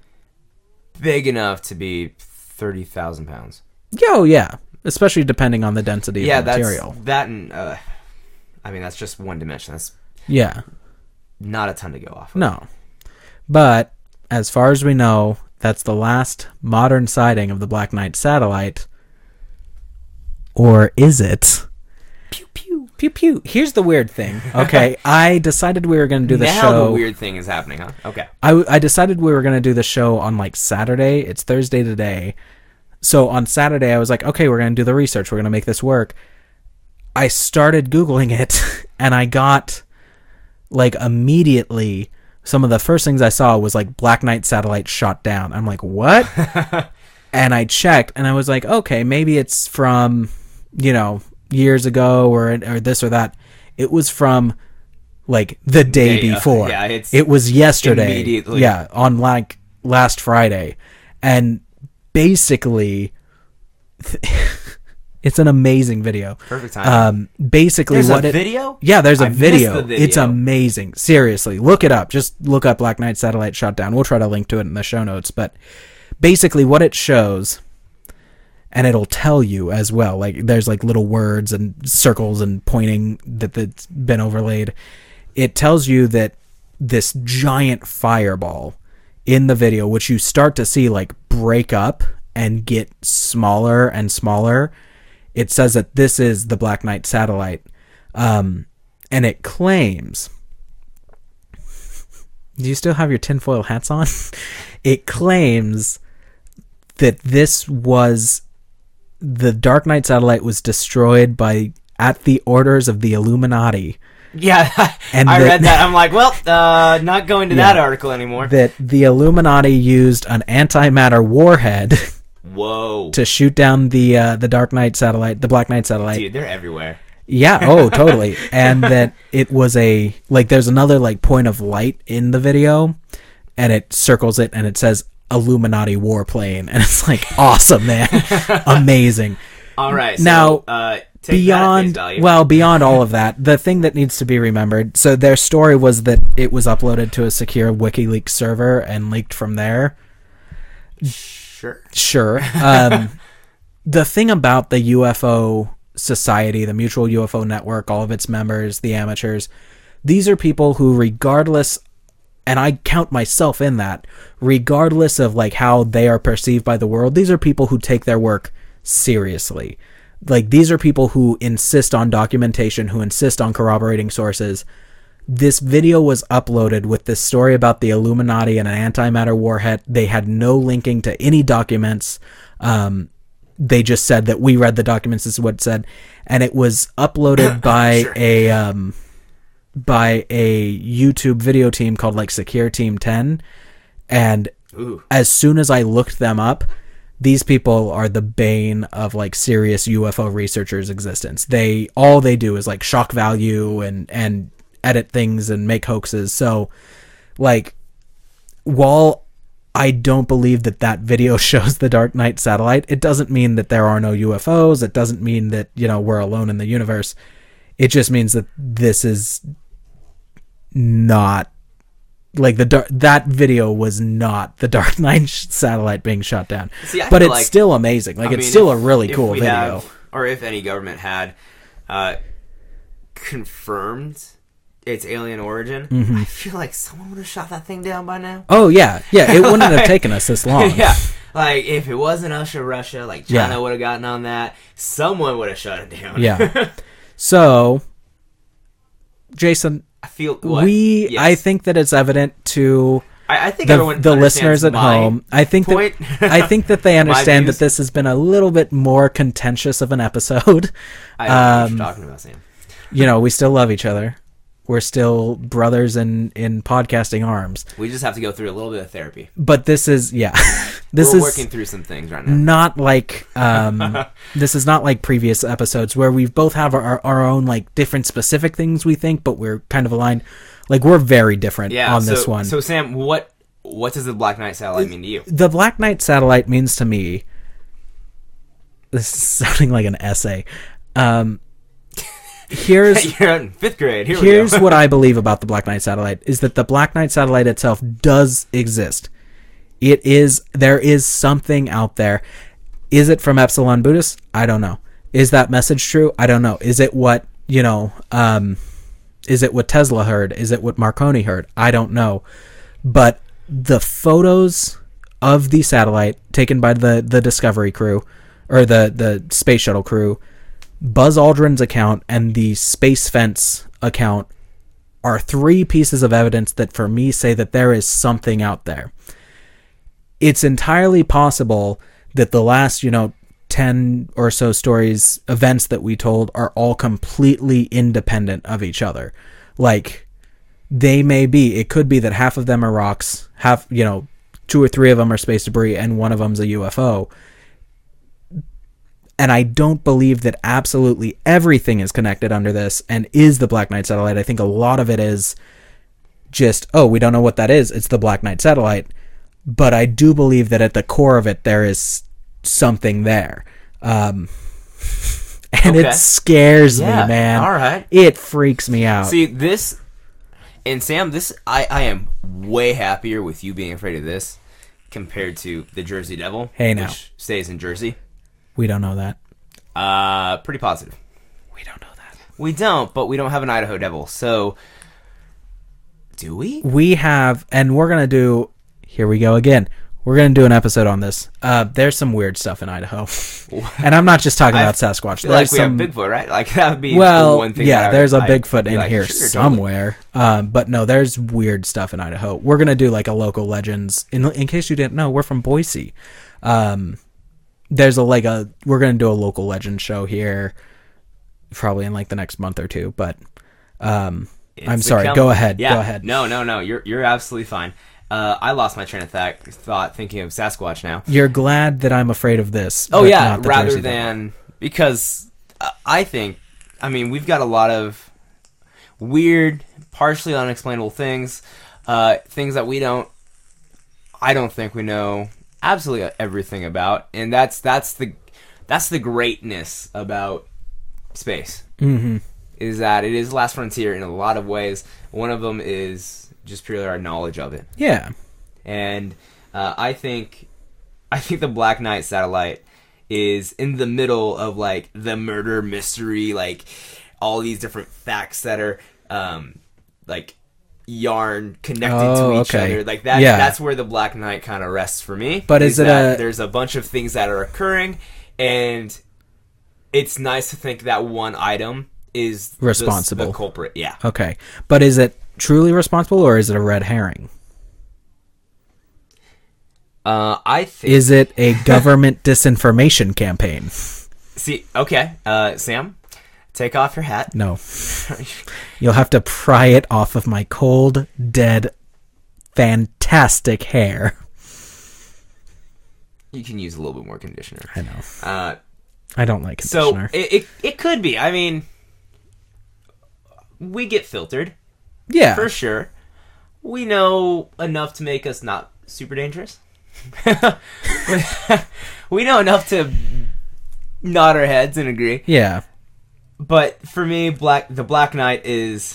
big enough to be thirty thousand pounds. Yo, yeah, especially depending on the density yeah, of the material. That's, that and uh, I mean that's just one dimension. That's yeah, not a ton to go off of. No, but as far as we know, that's the last modern sighting of the Black Knight satellite. Or is it? Pew pew pew pew. Here's the weird thing. Okay, I decided we were going to do the now show. The weird thing is happening, huh? Okay. I I decided we were going to do the show on like Saturday. It's Thursday today. So on Saturday I was like, okay, we're going to do the research. We're going to make this work. I started Googling it and I got like immediately some of the first things I saw was like Black Knight satellite shot down. I'm like, what? And I checked and I was like, okay, maybe it's from, you know, years ago or or this or that. It was from like the day yeah, before. Yeah, it's it was yesterday. Immediately. Yeah, on like last Friday. And basically it's an amazing video. Perfect time. Um, basically, there's what a it, video? Yeah, there's a I video. missed the video. It's amazing. Seriously, look it up. Just look up Black Knight satellite shot down. We'll try to link to it in the show notes. But basically, what it shows and it'll tell you as well. Like there's like little words and circles and pointing that that's been overlaid. It tells you that this giant fireball in the video, which you start to see like break up and get smaller and smaller, it says that this is the Black Knight satellite. Um, and it claims... Do you still have your tinfoil hats on? It claims that this was... The Dark Knight satellite was destroyed by at the orders of the Illuminati. Yeah, And I that- read that. I'm like, well, uh, not going to Yeah. that article anymore. That the Illuminati used an antimatter warhead Whoa. to shoot down the uh, the Dark Knight satellite, the Black Knight satellite. Dude, they're everywhere. Yeah, oh, totally. And that it was a, like, there's another, like, point of light in the video, and it circles it, and it says Illuminati warplane, and it's like, awesome, man. Amazing. All right. So, Now, uh, take Beyond, that at face value. well, beyond all of that, the thing that needs to be remembered, so their story was that it was uploaded to a secure WikiLeaks server and leaked from there. Sure. Sure. Um, the thing about the U F O Society, the Mutual U F O Network, all of its members, the amateurs, these are people who, regardless, and I count myself in that, regardless of like how they are perceived by the world, these are people who take their work seriously. Like, these are people who insist on documentation, who insist on corroborating sources. This video was uploaded with this story about the Illuminati and an antimatter warhead. They had no linking to any documents. Um, they just said that we read the documents. This is what it said. And it was uploaded by Sure. a, um, by a YouTube video team called like Secure Team ten. And Ooh. as soon as I looked them up, these people are the bane of like serious U F O researchers' existence. They, all they do is like shock value and, and edit things and make hoaxes. So like, while I don't believe that that video shows the Dark Knight satellite, it doesn't mean that there are no U F Os. It doesn't mean that, you know, we're alone in the universe. It just means that this is not like the dark, that video was not the Dark Knight satellite being shot down. See, I but feel it's like- still amazing. Like, I it's mean, still if- a really if cool we video. have- or if any government had uh, confirmed its alien origin, Mm-hmm. I feel like someone would have shot that thing down by now. Oh yeah, yeah. It wouldn't have taken us this long. Yeah, like if it wasn't Russia, Russia, like China Yeah. would have gotten on that. Someone would have shut it down. Yeah. So, Jason, I feel what? we Yes. I think that it's evident to I, I think the, everyone the understands listeners at my home. I think point. that I think that they understand that views. this has been a little bit more contentious of an episode. I don't know what um, you're talking about, Sam. You know, we still love each other. We're still brothers in in podcasting arms. We just have to go through a little bit of therapy. But this is yeah. This We're is working through some things right now. not like um this is not like previous episodes where we both have our, our own like different specific things we think, but we're kind of aligned. Like, we're very different Yeah, on so, this one. So Sam, what what does the Black Knight satellite mean to you? The Black Knight satellite means to me, this is sounding like an essay. Um here's You're in fifth grade. Here here's we go. what I believe about the Black Knight satellite is that the Black Knight satellite itself does exist. It is, there is something out there. Is it from Epsilon Buddhist? I don't know. Is that message true? I don't know. Is it what, you know, um, is it what Tesla heard? Is it what Marconi heard? I don't know. But the photos of the satellite taken by the, the Discovery crew, or the, the space shuttle crew, Buzz Aldrin's account, and the Space Fence account are three pieces of evidence that for me say that there is something out there. It's entirely possible that the last, you know, ten or so stories, events that we told are all completely independent of each other. Like, they may be, it could be that half of them are rocks, half, you know, two or three of them are space debris, and one of them's a U F O. And I don't believe that absolutely everything is connected under this and is the Black Knight satellite. I think a lot of it is just, oh, we don't know what that is. It's the Black Knight satellite. But I do believe that at the core of it, there is something there. Um, and Okay. it scares Yeah, me, man. all right. It freaks me out. See this, and Sam, this I I am way happier with you being afraid of this compared to the Jersey Devil, Hey, now. which stays in Jersey. We don't know that. Uh, pretty positive. We don't know that. We don't, but we don't have an Idaho Devil. So, do we? We have, and we're going to do, here we go again. We're going to do an episode on this. Uh, there's some weird stuff in Idaho. And I'm not just talking I about Sasquatch. feel like There's we some, have Bigfoot, right? Like, that would be well, the one thing. yeah, that I there's would- a I'd Bigfoot be in like, here sure, totally. somewhere. Um, but no, there's weird stuff in Idaho. We're going to do like a local legends. In, in case you didn't know, we're from Boise. Um, there's a, like a, we're going to do a local legend show here probably in like the next month or two. But um, I'm It's sorry. a Go com- ahead. Yeah. Go ahead. No, no, no. You're you're absolutely fine. Uh, I lost my train of th- thought thinking of Sasquatch now. You're glad that I'm afraid of this. Oh but yeah, not the rather Jersey Devil. than because uh, I think, I mean, we've got a lot of weird, partially unexplainable things, uh, things that we don't. I don't think we know absolutely everything about, and that's that's the that's the greatness about space. Mm-hmm. Is that it is the last frontier in a lot of ways. One of them is just purely our knowledge of it. Yeah. And uh, I think I think the Black Knight satellite is in the middle of like the murder mystery, like all these different facts that are um, like yarn connected Oh, to each okay. other. Like that Yeah. that's where the Black Knight kind of rests for me. But is it that a- there's a bunch of things that are occurring, and it's nice to think that one item is the- Responsible. the culprit. Yeah. Okay. But is it truly responsible or is it a red herring? Uh, I think Is it a government disinformation campaign? See, okay, uh, Sam, take off your hat. No. You'll have to pry it off of my cold, dead, fantastic hair. You can use a little bit more conditioner. I know. Uh, I don't like so conditioner. it, it it could be. I mean, we get filtered yeah. for sure. We know enough to make us not super dangerous. We know enough to nod our heads and agree. Yeah. But for me, black the Black Knight is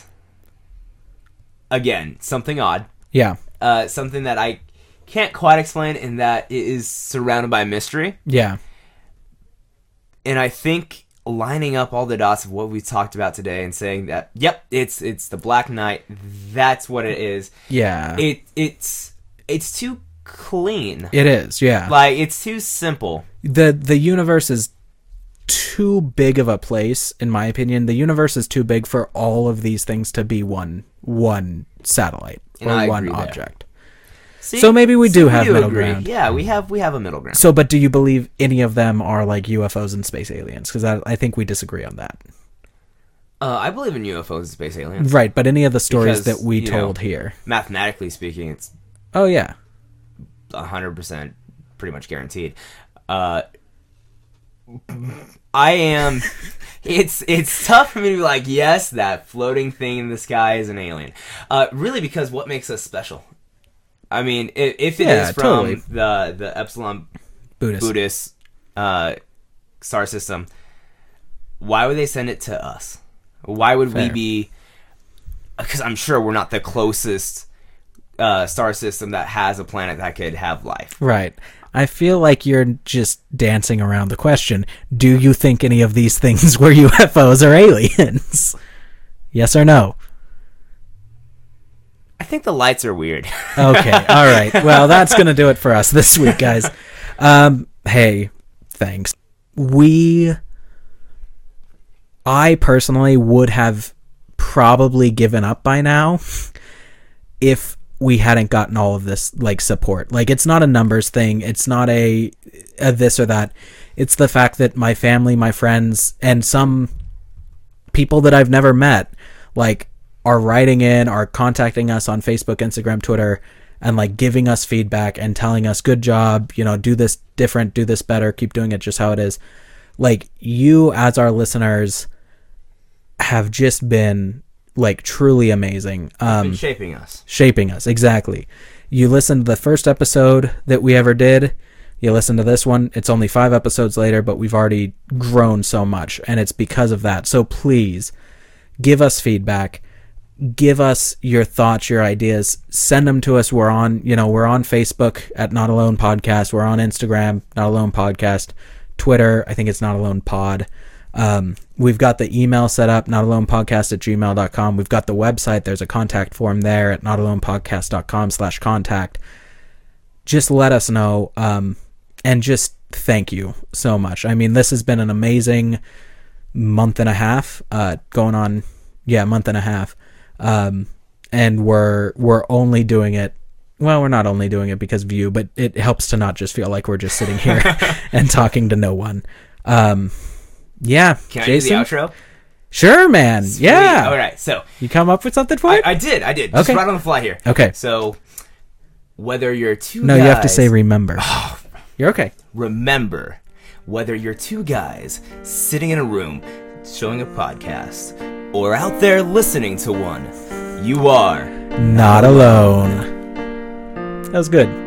again something odd. Yeah. Uh, something that I can't quite explain, in that it is surrounded by mystery. Yeah. And I think lining up all the dots of what we talked about today and saying that, yep, it's it's the Black Knight. That's what it is. Yeah. It it's it's too clean. It is. Yeah. Like, it's too simple. the the universe is too big of a place, in my opinion. The universe is too big for all of these things to be one one satellite And or I one agree there. object. See? So maybe we See, do have middle agree. ground. Yeah, we have we have a middle ground. So, but do you believe any of them are like U F Os and space aliens? Because I, I think we disagree on that. Uh, I believe in U F Os and space aliens. Right, but any of the stories Because, that we you know, told here. Mathematically speaking, it's Oh, yeah. one hundred percent pretty much guaranteed. Uh, I am... It's it's tough for me to be like, yes, that floating thing in the sky is an alien. Uh, really, because what makes us special? I mean, if, if it Yeah, is from totally. the, the Epsilon Buddhist. Buddhist uh, star system, why would they send it to us? Why would we Fair. be... Because I'm sure we're not the closest uh, star system that has a planet that could have life. Right. I feel like you're just dancing around the question. Do you think any of these things were U F Os or aliens? Yes or no? I think the lights are weird. Okay. All right. Well, that's going to do it for us this week, guys. Um, hey, thanks. We... I personally would have probably given up by now if we hadn't gotten all of this like support. Like, it's not a numbers thing. It's not a, a this or that. It's the fact that my family, my friends, and some people that I've never met, like, are writing in, are contacting us on Facebook, Instagram, Twitter, and like giving us feedback and telling us, good job, you know, do this different, do this better, keep doing it just how it is. Like, you as our listeners have just been like truly amazing. Um, Been shaping us. shaping us, exactly. You listened to the first episode that we ever did. You listen to this one. It's only five episodes later, but we've already grown so much, and it's because of that. So please give us feedback. Give us your thoughts, your ideas. Send them to us. We're on, you know, we're on Facebook at Not Alone Podcast. We're on Instagram, Not Alone Podcast. Twitter, I think it's Not Alone Pod. Um, we've got the email set up, notalonepodcast at gmail dot com. We've got the website. There's a contact form there at notalonepodcast dot com slash contact. Just let us know, um, and just thank you so much. I mean, this has been an amazing month and a half, uh, going on, yeah, month and a half. Um, and we're, we're only doing it. Well, we're not only doing it because of you, but it helps to not just feel like we're just sitting here and talking to no one. Um, yeah. Can Jason? I do the outro? Sure, man. Sweet. Yeah. All right. So you come up with something for I, it? I did. I did. Just Okay. right on the fly here. Okay. So whether you're two No, guys, you have to say remember. You're okay. remember, whether you're two guys sitting in a room showing a podcast or out there listening to one, you are Not alone. That was good.